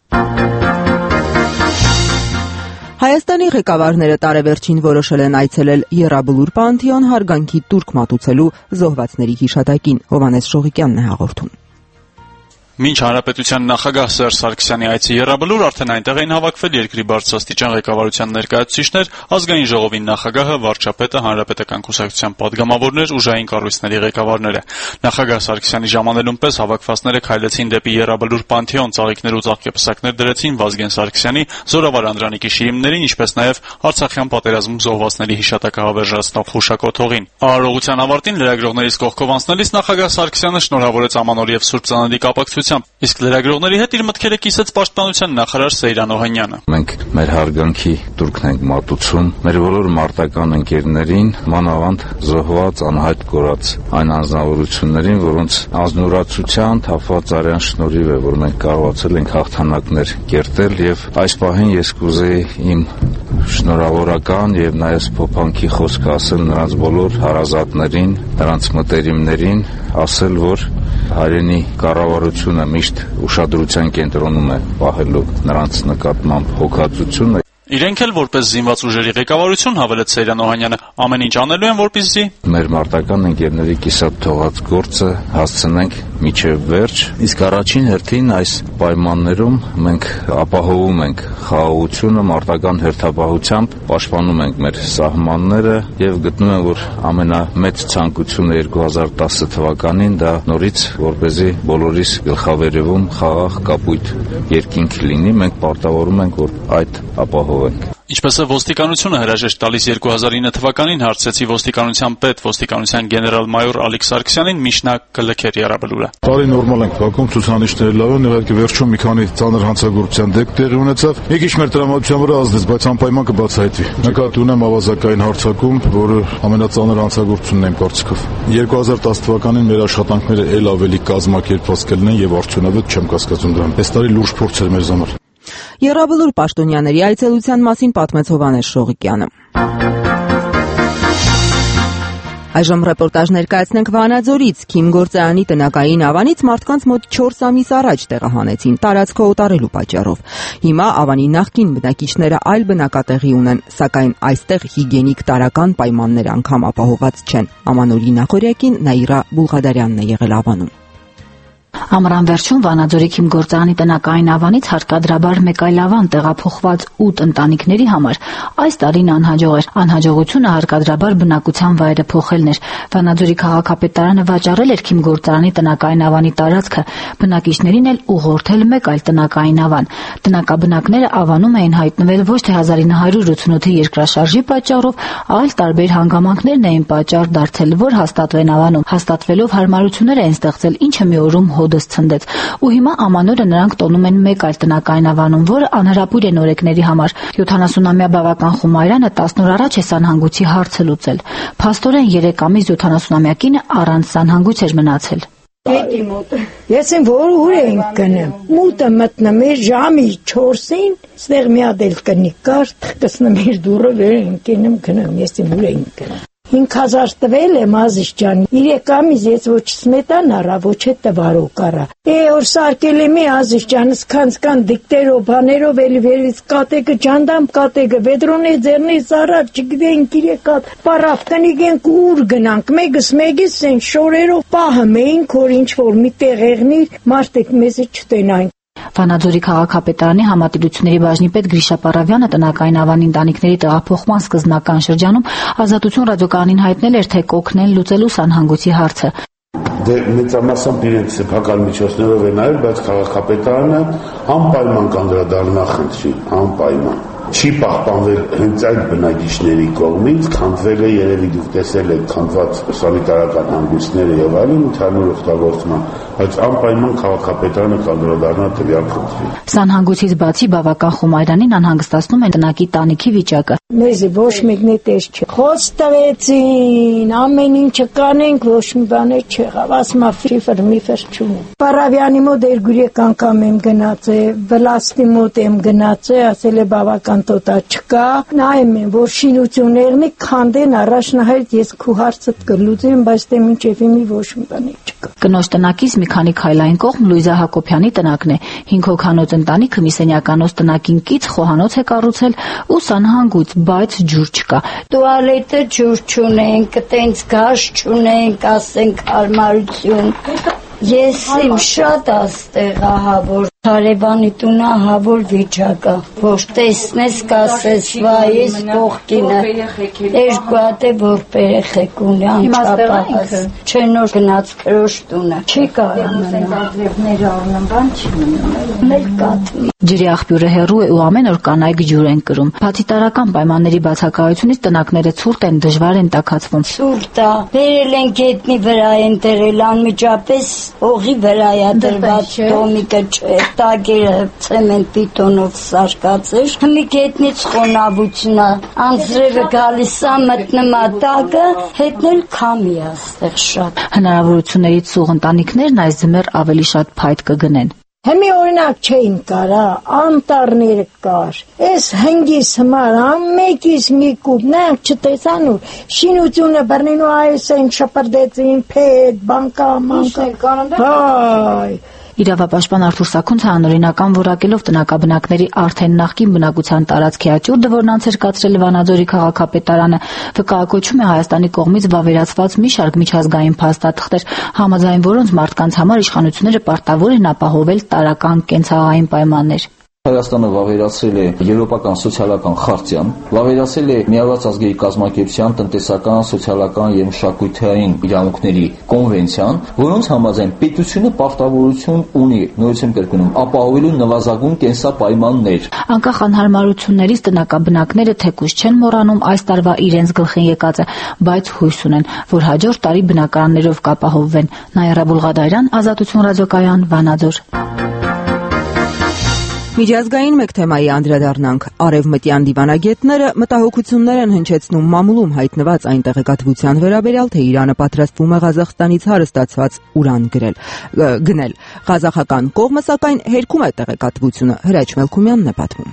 Հայաստանի ղեկավարները տարեվերջին որոշել են այցելել Եռաբլուր Պանթեոն հարգանքի տուրք մատուցելու զոհվածների հիշատակին։ Հովհաննես Շողիկյանն է հաղորդում։ Մինչ հանրապետության նախագահ Սերժ Սարգսյանի այցի Եռաբլուր արդեն այնտեղ էին հավաքվել երկրի բարձրաստիճան ղեկավարության ներկայացուցիչներ, ազգային ժողովի նախագահը, վարչապետը, հանրապետական կուսակցության падգամավորներ, ուժային կառույցների ղեկավարները։ Նախագահ Սարգսյանի ժամանելուն պես հավաքվածները քայլեցին դեպի Եռաբլուր Պանթեոն, ծաղիկներ ու ծաղկեպսակներ դրեցին Վազգեն Սարգսյանի, Զորավար Անդրանիկի շիրիմներին, ինչպես նաև Արցախյան պատերազմում զոհվածների հիշատակը հավերժացնող հուշակոթողին։ Արարողության ավարտին լրագրողներից կողքով անցնելիս նախագահ Սարգսյանը շնորհավորեց Ամանոր եւ Սուրբ Ծննդի կապակցությամբ, իսկ լրագրողների հետ իր մտքերը կիսեց պաշտպանության նախարար Սեյրան Օհանյանը։ Մենք մեր հարգանքի տուրքն ենք մատուցում մեր բոլոր մարտական ընկերներին, մանավանդ զոհված, անհայտ կորած այն անձնավորություններին, որոնց ազնվորացության թափված արյան շնորհիվ է, որ մենք կարողացել ենք հաղթանակներ կերտել, եւ այս պահին ես կուզեի իմ շնորհավորական եւ նաեւ փոփանքի խոսք ասել նրանց բոլոր հարազատներին, նրանց մտերիմներին, ասել, որ հայրենի կառավարությունը միշտ ուշադրության կենտրոնում է պահելու նրանց նկատմամբ հոգացությունը։ Իրենք էլ որպես զինված ուժերի ղեկավարություն, հավելեց Սեյրան Օհանյանը, ամեն ինչ անելու են, որպեսզի մեր մարտական ընկերների կիսատ թողած գործը հասցնենք միջև վերջ, իսկ առաջին հերթին այս պայմաններում մենք ապահովում ենք խաղաղությունը, մարտական հերթապահությամբ պաշտպանում ենք մեր սահմանները եւ գտնում եմ, որ ամենամեծ ցանկությունը երկու հազար տասը թվականին դա նորից որպեսզի բոլորիս գլխավերևում խաղաղ կապույտ երկինք լինի, մենք պարտավորում ենք, որ այդ ապահովենք։ Ինչպես է ոստիկանությունը հրաժեշտ տալիս երկու հազար ինը թվականին, հարցրեցի ոստիկանության պետ, ոստիկանության գեներալ-մայոր Ալիկ Սարգսյանին, միշտ կլքեր Եռաբլուրը։ Տարի նորմալ ենք փակում, ցուցանիշները լավ են, իհարկե վերջում մի քանի ծանր հանցագործության դեպք տեղի ունեցավ։ Մի քիչ մեր տրամադրության վրա ազդեց, բայց անպայման կբացահայտվի։ Նկատի ունեմ ավազակային հարձակում, որը ամենածանր հանցագործությունն է իմ կարծիքով։ երկու հազար տասը թվականին մեր աշխատանքները ել ավելի կազմակերպված կլինեն եւ արդյունավետ չեմ կասկածում դրան։ Այս տարի լուրջ փորձ էր մեզ համար։ Եռաբլուր պաշտոնյաների այցելության մասին պատմեց Հովհաննես Շողիկյանը։ Այժմ ռեպորտաժ ներկայացնենք Վանաձորից։ Քիմ գործարանի տնակային ավանից մարդկանց մոտ չորս ամիս առաջ տեղահանեցին տարածքը օտարելու պատճառով։ Հիմա ավանի նախկին բնակիչները այլ բնակատեղի ունեն, սակայն այստեղ հիգիենիկ տարրական պայմաններ անգամ ապահոված չեն։ Ամանորի նախօրյակին Նաիրա Բուլղադարյանն է եղել ավանում։ Ամռան վերջում Վանաձորի Քիմ գործարանի տնակային ավանից հարկադրաբար մեկ այլ ավան տեղափոխված ութ ընտանիքների համար այս տարին անհաջող էր։ Անհաջողությունը հարկադրաբար բնակության վայրը փոխելն էր։ Վանաձորի քաղաքապետարանը վաճառել էր Քիմ գործարանի տնակային ավանի տարածքը, բնակիչներին էլ ուղղորդել մեկ այլ տնակային ավան։ Տնակաբնակները ավանում էին հայտնվել ոչ թե հազար ինը հարյուր ութսունութի երկրաշարժի պատճառով, այլ տարբեր հանգամանքներն էին պատճառ դարձել, որ հաստատվեն ավանում։ Հաստատվելով հարմարություններ էին ստեղծել, ինչը մի օրում հոդս ցնդեց։ Ու հիմա ամանորը նրանք տոնում են մեկ այլ տնակային ավանում, որը անհրապույր է նորեկների համար։ յոթանասունամյա բավական Խումարյանը տասն օր առաջ է սանհանգույցի հարցը լուծել։ Փաստորեն երեք ամիս յոթանասունամյա կինը առանց սանհանգույց էր մնացել։ Ես եմ որ ուր ենք գնում։ Մուտը մտնում էր ժամի չորսին, ստեղ մի հատ էլ կնիկ կար, թքցնում էր դուրը վեր ենք գնում գնում, ես եմ ուր ենք գնում։ Հինգ հազար տվել եմ Ազիզ ջան, երեք ամիս ես ոչ սմետան առա, ոչ է տվարո կարա։ Է որ սարկել եմ Ազիզ ջան, սքանցկան դիկտերով, բաներով էլի վերից կատեկը ջանդամ կատեկը, վեդրոնի ձեռնից առավ, չգիտենք երեք հատ, պարավ կնիգենք ուր գնանք, մեկս մեկից են շորերով պահում էինք, որ ինչ-որ մի տեղ եղնիր, մարդիկ մեզի չտենային։ Վանաձորի քաղաքապետարանի համատիրությունների բաժնի պետ Գրիշա Պարավյանը տնակային ավանի ընտանիքների տեղափոխման սկզբնական շրջանում Ազատություն ռադիոկայանին հայտնել էր, թե կօգնեն լուծելու սանհանգույցի հարցը։ Դե մեծամասամբ իրենք սեփական միջոցներով են արել, բայց քաղաքապետարանը անպայման կանդրադառնա խնդրի, անպայման։ Չի պահպանվել հենց այդ բնակիչների կողմից, քանդվել է երևի դուք տեսել եք քանդված սանիտարական հանգույցները եւ այլն ընդհանուր օգտագործման, բայց անպայման քաղաքապետարանը կանդրադառնա տվյալ խնդրին։ Սանհանգույցից բացի բավական Խումարյանին անհանգստացնում են տնակի տանիքի վիճակը։ Մեզ ոչ մեկն է տես չէ։ Խոս տվեցին, ամեն ինչը կանենք, ոչ մի բան չեղավ, ասма ֆիֆր միֆր չունի։ Պարավյանի մոտ երկու անգամ եմ գնացել, Վլաստի մոտ եմ գնացել, ասել է բավական տոտա չկա, նայում եմ, որ շինություններն քանդեն առաջնահերթ ես քու հարցդ կլուծեմ, բայց դե մինչև մի ոչ մի բան չկա։ Կնոջ տնակից մի քանի քայլային կողմ Լուիզա Հակոբյանի տնակն է։ Հինգ հոգանոց ընտանիքը մի սենյականոց տնակին կից խոհանոց է կառուցել ու սանհանգույց, բայց ջուր չկա։ Տուալետը ջուր չունենք, տենց գազ չունենք, ասենք հարմարություն։ Ես իմ շատ աստեղ ահա որ Հարևանի տունը ահա որ վիճակա, որ տեսնես կասես վայիս կողքինը, երկու հատ է որ երեխեք ունի անչափահաս, չէ նոր գնաց քրոջ տունը, չի կարող մնալ, առնեմ բան չի մնում, էլ կաթ։ Ջրի աղբյուրը հեռու է ու ամեն օր կանայք ջուր են կրում։ Բացի տարական պայմանների բացակայությունից տնակները ցուրտ են, դժվար են տաքացվում։ Ցուրտ է, բերել են գետնի վրա են դրել անմիջապես օղի վրա է դրված տոմիկը չէ, տագերը ցեմենտ բետոնով սարկած էր։ Մի գետնից խոնավությունա, անձրևը գալիս է մտնում է տակը, հետնել քամի է այստեղ շատ։ Հնարավորություններից սուղ ընտանիքներն այս ձմեռ ավելի շատ փայտ կգնեն։ Հեմի օրինակ չէին կարա, անտառները կար, ես հնգիս հմար, ամեկիս մի կուպ, նայք չտեսան ու շինությունը բրնին ու այս են շպրդեցին, պետ, բանկա, մանկա, հայ։ Իրավապաշտպան Արթուր Սաքունցը անօրինական որակելով տնակաբնակների արդեն նախկին բնակության տարածքի աճուրդը, որն անց էր կացրել Վանաձորի քաղաքապետարանը, վկայակոչում է Հայաստանի կողմից վավերացված մի շարք միջազգային փաստաթղթեր, համաձայն որոնց մարդկանց համար իշխանությունները պարտավոր են ապահովել տարրական կենցաղային պայմաններ։ Հայաստանը վավերացրել է եվրոպական սոցիալական խարտիան, վավերացրել է Միավորված ազգերի կազմակերպության տնտեսական, սոցիալական եւ մշակութային իրավունքների կոնվենցիան, որոնց համաձայն պետությունը պարտավորություն ունի, նորից եմ կրկնում, ապահովելու նվազագույն կենսապայմաններ։ Անկախ անհարմարություններից տնկաբնակները թեկուզ չեն մոռանում այս տարվա իրենց գլխին եկածը, բայց հույս ունեն, որ հաջորդ տարի բնակարաններով կապահովվեն։ Նաիրա Բուլղադարյան, Ազատություն ռադիոկայան, Վանաձոր։ Միջազգային մեկ թեմայի անդրադառնանք։ Արևմտյան դիվանագետները մտահոգություններ են հնչեցնում մամուլում հայտնված այն տեղեկատվության վերաբերյալ, թե Իրանը պատրաստվում է Ղազախստանից հարստացված ուրան գնել։ Ղազախական կողմը սակայն հերքում է տեղեկատվությունը։ Հրաչ Մելքումյանն է պատմում։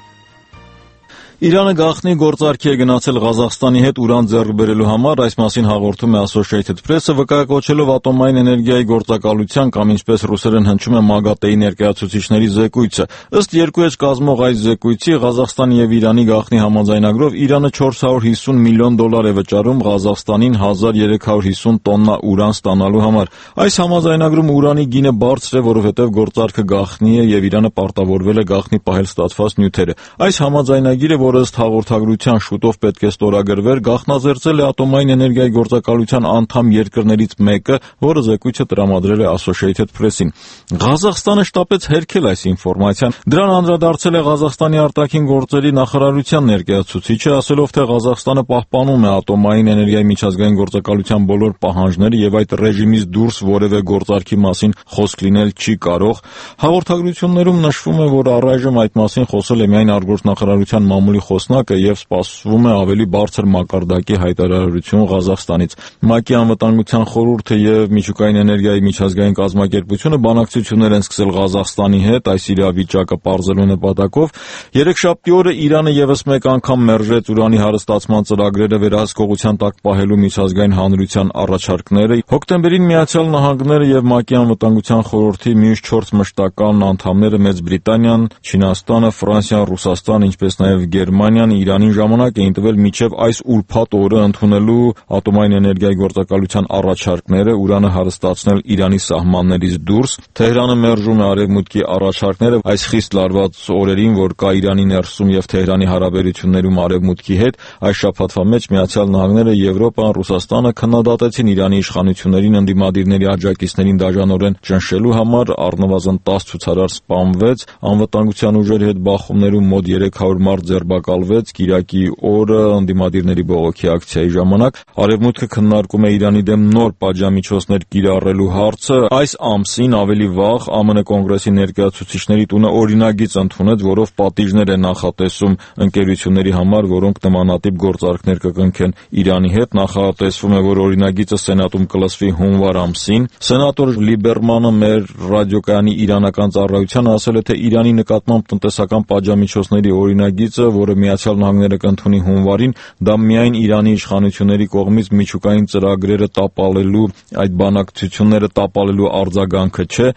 Իրանը գաղտնի գործարքի է գնացել Ղազախստանի հետ ուրան ձեռք բերելու համար, այս մասին հաղորդում է Associated Press-ը, վկայակոչելով ատոմային էներգիայի գործակալության կամ ինչպես ռուսերեն հնչում է ՄԱԳԱՏԷ-ի ներկայացուցիչների զեկույցը։ Ըստ երկու էջ կազմող այս զեկույցի Ղազախստանի եւ Իրանի գաղտնի համաձայնագրով Իրանը չորս հարյուր հիսուն միլիոն դոլար է վճարում Ղազախստանին հազար երեք հարյուր հիսուն տոննա ուրան ստանալու համար։ Այս համաձայնագրում ուրանի գինը բարձր է, որովհետեւ գործարքը գաղտնի է եւ Իրանը պարտավորվել է գաղտնի պահել ստացված նյութերը։ Այս համաձայնագիրը, որը ըստ հաղորդագրության շուտով պետք է ստորագրվեր, գաղտնաձեռցել է ատոմային էներգիայի գործակալության անդամ երկրներից մեկը, որը զեկույցը տրամադրել է Associated Press-ին։ Ղազախստանը շտապեց հերքել այս ինֆորմացիան։ Դրան անդրադարձել է Ղազախստանի արտաքին գործերի նախարարության ներկայացուցիչը, ասելով, թե Ղազախստանը պահպանում է ատոմային էներգիայի միջազգային գործակալության բոլոր պահանջները եւ այդ ռեժիմից դուրս որևէ գործարքի մասին խոսք լինել չի կարող։ Հաղորդագրություններում նշվում է, որ առայժմ այդ մասին խոսել է միայն արտգործնախարարության մամուլի խոսնակը եւ սպասվում է ավելի բարձր մակարդակի հայտարարություն Ղազախստանից։ ՄԱԿ-ի անվտանգության խորհուրդը եւ Միջուկային էներգիայի միջազգային կազմակերպությունը բանակցություններ են սկսել Ղազախստանի հետ այս իրավիճակը պարզելու նպատակով։ Երեքշաբթի օրը Իրանը եւս մեկ անգամ մերժեց ուրանի հարստացման ծրագրերը վերահսկողության տակ պահելու միջազգային հանրության առաջարկները։ Հոկտեմբերին Միացյալ Նահանգները եւ ՄԱԿ-ի անվտանգության խորհրդի մյուս չորս մշտական անդամները Մեծ Բրիտանիան, Չինաստանը, Ֆրանսիան, Ռուսաստանը, ինչպես նաեւ Գերմանիան Իրանին ժամանակ էին տվել մինչև այս ուրբաթ օրը ընդունելու ատոմային էներգիայի գործակալության առաջարկները ուրանը հարստացնել Իրանի սահմաններից դուրս։ Թեհրանը մերժում է Արևմուտքի առաջարկները այս խիստ լարված օրերին, որ կա Իրանի ներսում եւ Թեհրանի հարաբերություններում Արևմուտքի հետ։ Այս շաբաթվա մեջ Միացյալ Նահանգները, Եվրոպան, Ռուսաստանը քննադատեցին Իրանի իշխանություններին ընդդիմադիրների աջակիցներին դաժանորեն ճնշելու համար, առնվազն տասը ցուցարար սպանվեց, անվտանգության ուժերի հետ բախումներում մոտ երեք հարյուր մարդ ձերբակալվեց Կիրակի օրը ընդդիմադիրների բողոքի ակցիայի ժամանակ։ Արևմուտքը քննարկում է Իրանի դեմ նոր պատժամիջոցներ կիրառելու հարցը։ Այս ամսին ավելի վաղ ԱՄՆ կոնգրեսի ներկայացուցիչների տունը օրինագիծ ընդունեց, որով պատիժներ է նախատեսում ընկերությունների համար, որոնք նմանատիպ գործարքներ կկնքեն Իրանի հետ։ Նախատեսվում է, որ օրինագիծը Սենատում կլսվի հունվար ամսին։ Սենատոր Լիբերմանը մեր ռադիոկայանի իրանական ծառայությանը ասել է, թե Իրանի նկատմամբ տնտեսական պատժամիջոցների օրինագիծը, որը Միացյալ Նահանգները կընդունի հունվարին, դա միայն Իրանի իշխանությունների կողմից միջուկային ծրագրերը տապալելու, այդ բանակցությունները տապալելու արձագանքը չէ։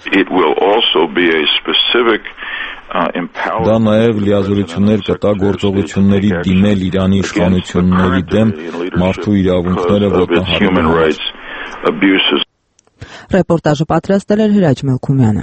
Դա նաև լիազորություններ կտա գործողությունների դիմել Իրանի իշխանությունների դեմ մարդու իրավունքները ոտնահարելու համար։ Ռեպորտաժը պատրաստել էր Հրաչ Մելքումյանը։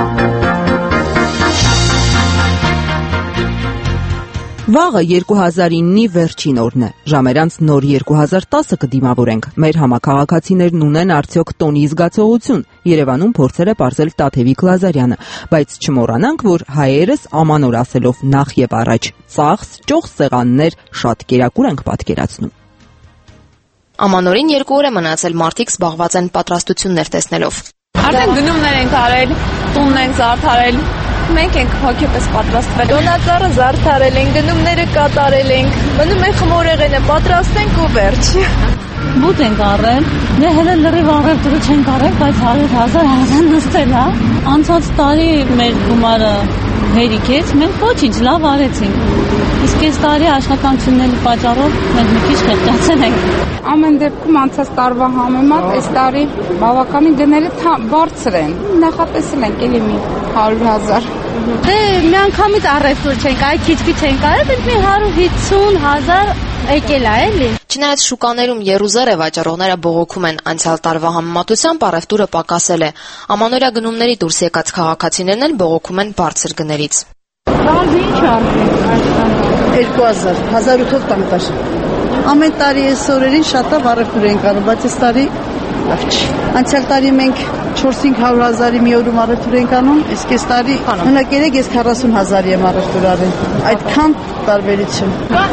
Վաղը երկու հազար իննի վերջին օրն է։ Ժամերանց նոր երկու հազար տասը կդիմավորենք։ Մեր համակարգացիներն ունեն արդյոք տոնի զգացողություն։ Երևանում փորձել է պարզել Տաթևիկ Լազարյանը, բայց չմոռանանք, որ հայերս ամանոր ասելով նախ եւ առաջ ծախս, ճոխ սեղաններ շատ կերակուր ենք պատկերացնում։ Ամանորին երկու օր է մնացել, մարդիկ զբաղված են պատրաստություններ տեսնելով։ Արդեն գնումներ ենք արել, տունն ենք զարդարել, մենք ենք հոգեպես պատրաստվել։ Դոնածառը զարդարել ենք, գնումները կատարել ենք, մնում է խմորեղենը պատրաստենք ու վերջ։ Բուտ ենք առել, դե հենց լրիվ առևտուրը չենք առել, բայց հարյուր հազար հազար նստել է։ Անցած տարի մեր գումարը հերիքեց, մենք ոչինչ լավ արեցինք։ Իսկ այս տարի աշխատանքությունների պատճառով մենք մի քիչ խեղճացել ենք։ Ամեն դեպքում անցած տարվա համեմատ այս տարի բավականին գները բարձր են։ Նախատեսել ենք էլի մի հարյուր հազար։ Դե մի անգամից առևտուր չենք, այ քիչ-քիչ ենք արել, մենք մի հարյուր հիսուն հազար եկել է էլի։ Չնայած շուկաներում եռուզեռ է վաճառողները բողոքում են, անցյալ տարվա համեմատությամբ առևտուրը պակասել է։ Ամանորյա գնումների դուրս եկած քաղաքացիներն էլ բողոքում են բարձր գներից։ Բարձ ինչ արդեն այստեղ։ երկու հազար, հազար ութ տանկար։ Ամեն տարի այս օրերին շատ լավ առևտուր ենք անում, բայց այս տարի լավ չի։ Անցյալ տարի մենք չորս-հինգ հարյուր հազարի մի օրում առևտուր ենք անում, իսկ այս տարի մենակ երեք ես քառասուն հազարի եմ առևտուր արել։ Այդքան տարբերություն։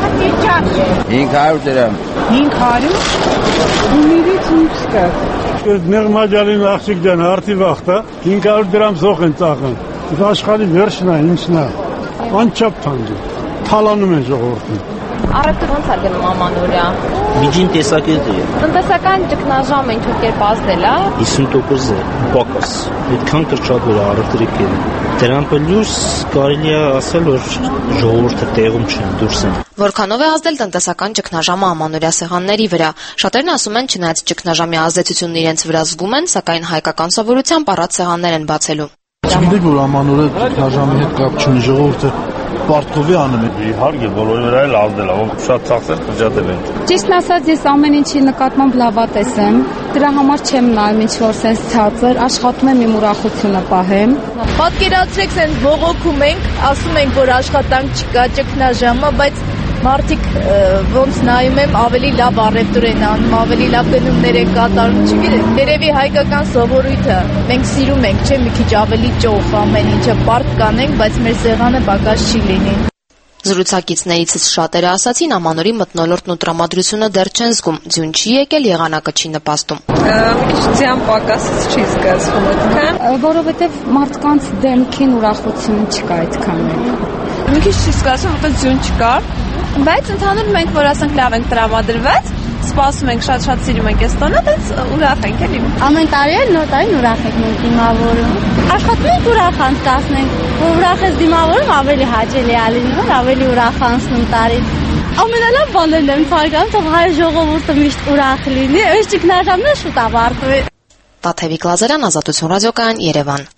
հինգ հարյուր դրամ։ հինգ հարյուր։ Ունիրից ուսկա։ Նեղմաջալին աղջիկ դեն արդի վաղտը հինգ հարյուր դրամ զող են ծախում։ Աշխարհի վերջն է, ինչն է։ Անչափ թանկ է։ Թալանում են ժողովրդին։ Առևտուր ոնց է գնում ամանորյա։ Միջին տեսակետ է։ Տնտեսական ճգնաժամը ինչ որ կերպ ազդել է։ հիսուն տոկոս է, պակաս։ Այդքան կրճատվել է առևտրի կերը։ Դրանք լույս կարելի է ասել, որ ժողովուրդը տեղում չեն, դուրս են։ Որքանով է ազդել տնտեսական ճգնաժամը ամանորյա սեղանների վրա։ Շատերն ասում են, չնայած ճգնաժամի ազդեցությունն իրենց վրա զգում են, սակայն հայկական սովորությամբ առած սեղաններ են բացելու։ Չգիտեք, որ ամանորը ճգնաժամի հետ կապ չունի, ժողովուրդը պարտքովի անում է։ Իհարկե, բոլորի վրա էլ ազդել է, ով շատ ծախսեր կրճատել են։ Ճիշտն ասած, ես ամեն ինչի նկատմամբ լավատես եմ։ Դրա համար չեմ նայում ինչ որ sense ցածր, աշխատում եմ իմ ուրախությունը պահեմ։ Պատկերացրեք, sense բողոքում ենք, ասում ենք, որ աշխատանք չկա, ճգնաժամը, բայց մարդիկ ոնց նայում եմ, ավելի լավ առևտուր են անում, ավելի լավ գնումներ են կատարում, չգիտեմ։ Երևի հայկական սովորույթը, մենք սիրում ենք, չէ՞, մի քիչ ավելի ճոխ ամեն ինչը պարկ կանենք, բայց մեր սեղանը պակաս չի լինի։ Զրուցակիցներիցս շատերը ասացին, ամանորի մթնոլորտն ու տրամադրությունը դեռ չեն զգում, ձյուն չի եկել, եղանակը չի նպաստում։ Մի քիչ ձյան պակաս չի զգացվում այդքան, որովհետև մարդկանց դեմքին ուրախություն չկա այդքան։ Մի քիչ չի զգացվում, որովհետև ձյուն չկար, բայց ընդհանուր մենք որ ասենք լավ ենք տրամադրված, սպասում ենք, շատ-շատ սիրում ենք այս տոնը, բայց ուրախ ենք էլի։ Ամեն տարի էլ նոր տարին ուրախ ենք մենք դիմավորում։ Աշխատում ենք ուրախ անցկացնենք, որ ուրախ ես դիմավորում, ավելի հաճելի է լինում, ավելի ուրախ անցնում տարին։ Ամենալավ բաներն եմ ցանկանում, թող հայ ժողովուրդը միշտ ուրախ լինի, այս ճգնաժամը շուտ ավարտվի։ Տաթևիկ Լազարյան, Ազատություն ռադիոկայան, Երևան։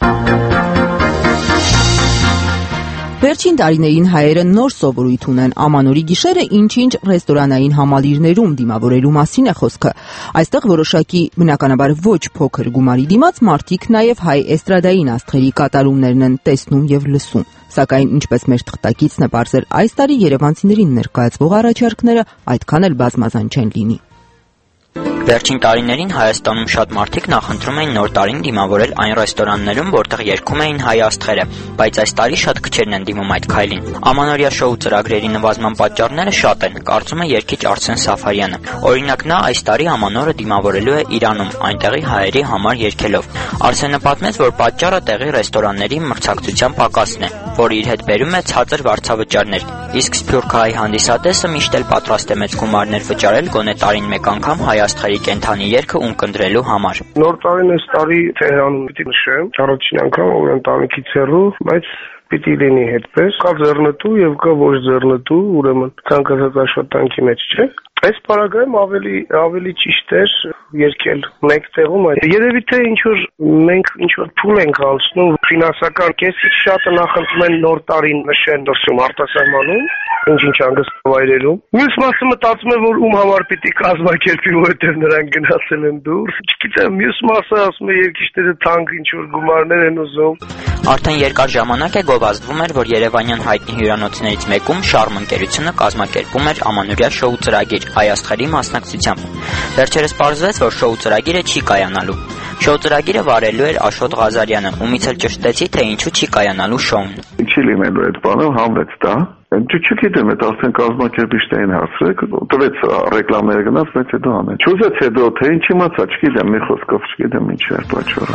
Վերջին տարիներին հայերը նոր սովորույթ ունեն ամանորի գիշերը ինչ-ինչ ռեստորանային համալիրներում դիմավորելու մասին է խոսքը։ Այստեղ որոշակի բնականաբար ոչ փոքր գումարի դիմաց մարդիկ նաև հայ էստրադային աստղերի կատարումներն են տեսնում եւ լսում։ Սակայն ինչպես մեր թղթակիցն է բարձր, այս տարի երևանցիներին ներկայացվող առաջարկները այդքան էլ բազմազան չեն լինի։ Վերջին տարիներին Հայաստանում շատ մարդիկ նախընտրում էին նոր տարին դիմավորել այն ռեստորաններում, որտեղ երգում էին հայ աստղերը, բայց այս տարի շատ քչերն են դիմում այդ քայլին։ Ամանորյա շոու ծրագրերի նվազման պատճառները շատ են, կարծում է երգիչ Արսեն Սաֆարյանը։ Օրինակ նա այս տարի ամանորը դիմավորելու է Իրանում, այնտեղի հայերի համար երգելով։ Արսենը պատմեց, որ պատճառը տեղի ռեստորանների մրցակցության պակասն է, որը իր հետ բերում է ցածր վարձավճարներ, իսկ սփյուռքահայ հանդիսատեսը միշտ էլ պատրաստ է մեծ գումարներ վճարել գոնե տարին մեկ անգամ հայ աստղերի կենթանի երգը ունկնդրելու համար։ Նոր տարին այս տարի Թեհրանում պիտի նշեմ, առաջին անգամ որ ընտանիքից հեռու, բայց պիտի լինի հետպես, կա ձեռնտու եւ կա ոչ ձեռնտու, ուրեմն ցանկացած աշխատանքի մեջ չէ։ Այս պարագայում ավելի ավելի ճիշտ էր երկել մեկ տեղում։ Երևի թե ինչ որ մենք ինչ որ փուլ ենք անցնում, ֆինանսական կեսից շատը նախընտրում են նոր տարին նշեն դրսում արտասահմանում, ինչ-ինչ հանգստավայրերում։ Մյուս մասը մտածում է, որ ում համար պիտի կազմակերպի, որովհետև նրանք գնացել են դուրս։ Չգիտեմ, մյուս մասը ասում է երկիշները թանկ ինչ որ գումարներ են ուզում։ Արդեն երկար ժամանակ է գովազդվում էր, որ Երևանյան հայտնի հյուրանոցներից մեկում Շարմ ընկերությունը կազմակերպում էր ամանորյա շոու ծրագիր հայ աստղերի մասնակցությամբ։ Վերջերս պարզվեց, որ շոու ծրագիրը չի կայանալու։ Շոու ծրագիրը վարելու էր Աշոտ Ղազարյանը, ումից էլ ճշտեցի, թե ինչու չի կայանալու շոուն։ Չի լինելու այդ բանը, համվեց դա։ Չգիտեմ, այդ արդեն կազմակերպիչներին հարցրեք, տվեց ռեկլամները գնաց, բայց հետո անել։ Չուզեց հետո, թե ինչ իմացա, չգիտեմ, մի խոսքով չգիտեմ ինչ էր պատճառը։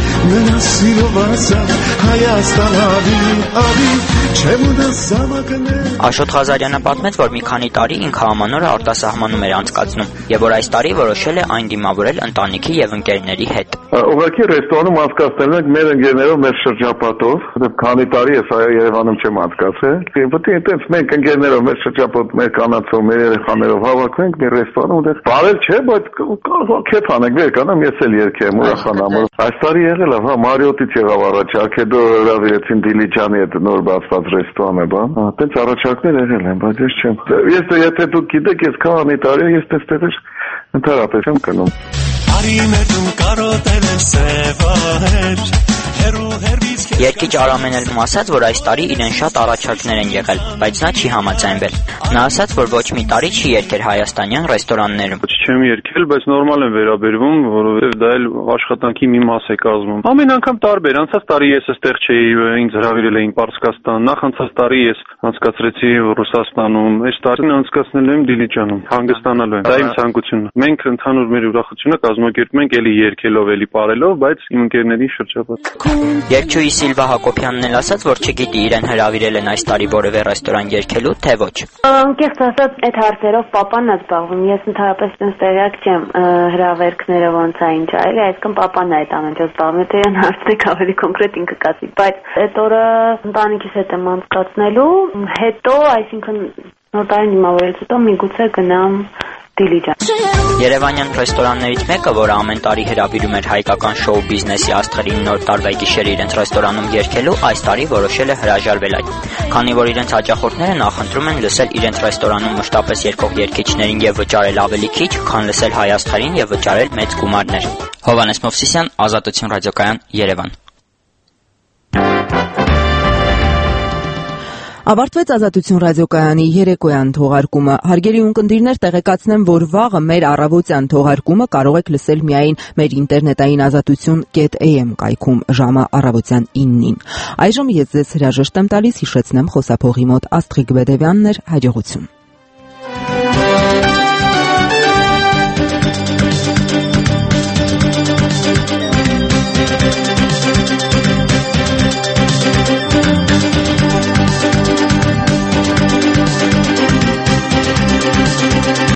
Աշոտ Ղազարյանը պատմեց, որ մի քանի տարի ինքը ամանորը արտասահմանում էր անցկացնում, եւ որ այս տարի որոշել է այն դիմավորել ընտանիքի եւ ընկերների հետ։ Ուղղակի ռեստորանում անցկացնել ենք մեր ընկերներով, մեր շրջապատով, որտեղ քանի տարի ես Երևանում չեմ անցկացել։ Պետք է այդպես մենք ընկերներով, մեր շրջապատով, մեր կանացով, մեր երեխաներով հավաքվենք մի ռեստորան, որտեղ բարել չէ, բայց կարող է քեֆ անենք, վեր կանամ, ես էլ երգեմ, ուրախանամ։ Այս տարի եղել է, հա, Մարիոտից եղավ առաջարկ, հետո հրավիրեցին Դիլիջանի հետ նոր բացված ռեստորանը, բան։ Հա, տենց առաջարկներ եղել են, բայց ես չեմ։ Ես եթե դուք գիտեք, ես քանի տարի ես այստեղ ընդհանրապես եմ գնում։ Արի մետում կարոտել եմ սևահեր, Երկիչ Արամեն էլ ասաց, որ այս տարի իրեն շատ առաջարկներ են եղել, բայց նա չի համաձայնվել։ Նա ասաց, որ ոչ մի տարի չի երգել հայաստանյան ռեստորաններում։ Չեմ երգել, բայց նորմալ եմ վերաբերվում, որովհետև դա էլ աշխատանքի մի մաս է կազմում։ Ամեն անգամ տարբեր, անցած տարի ես այստեղ չէի, ինձ հրավիրել էին Պարսկաստան, նախ անցած տարի ես անցկացրեցի Ռուսաստանում, այս տարին անցկացնել եմ Դիլիջանում, հանգստանալու եմ։ Դա իմ ցանկությունն է։ Մենք ընդհանուր մեր ուրախությունը կազմակերպում ենք էլի երգելով, էլի ապարելով, բայց իմ ընկերների շրջապատ։ Երգչուհի Սիլվա Հակոբյանն էլ ասաց, որ չգիտի իրեն հրավիրել են այս տարի որևէ ռեստորան երգելու, թե ոչ։ Անկեղծ ասած, այդ հարցերով պապանն է զբաղվում։ Ես ընդհանրապես ինձ տեղյակ չեմ հրավերքները ոնց է ինչ այլ, այսքան պապանն է այդ ամեն ինչով զբաղվում։ Եթե իրեն հարցնեք ավելի կոնկրետ ինքը կասի, բայց այդ օրը ընտանիքիս հետ եմ անցկացնելու, հետո, այսինքն նոր տարին դիմավորելուց հետո միգուցե գնամ Դիլիջան։ Երևանյան ռեստորաններից մեկը, որը ամեն տարի հրավիրում էր հայկական շոու բիզնեսի աստղերին նոր տարվա գիշերը իրենց ռեստորանում երգելու, այս տարի որոշել է հրաժարվել այդ։ Քանի որ իրենց հաճախորդները նախընտրում են լսել իրենց ռեստորանում մշտապես երգող երգիչներին եւ վճարել ավելի քիչ, քան լսել հայ աստղերին եւ վճարել մեծ գումարներ։ Հովհաննես Մովսիսյան, Ազատություն ռադիոկայան, Երևան։ Ավարտվեց Ազատություն ռադիոկայանի երեկոյան թողարկումը։ Հարգելի ունկնդիրներ, տեղեկացնեմ, որ վաղը մեր առավոտյան թողարկումը կարող եք լսել միայն մեր ինտերնետային ազատություն կետ էյ էմ կայքում ժամը առավոտյան իննին։ Այժմ ես ձեզ հրաժեշտ եմ տալիս, հիշեցնեմ խոսափողի մոտ Աստղիկ Բեդևյանն էր, հաջողություն։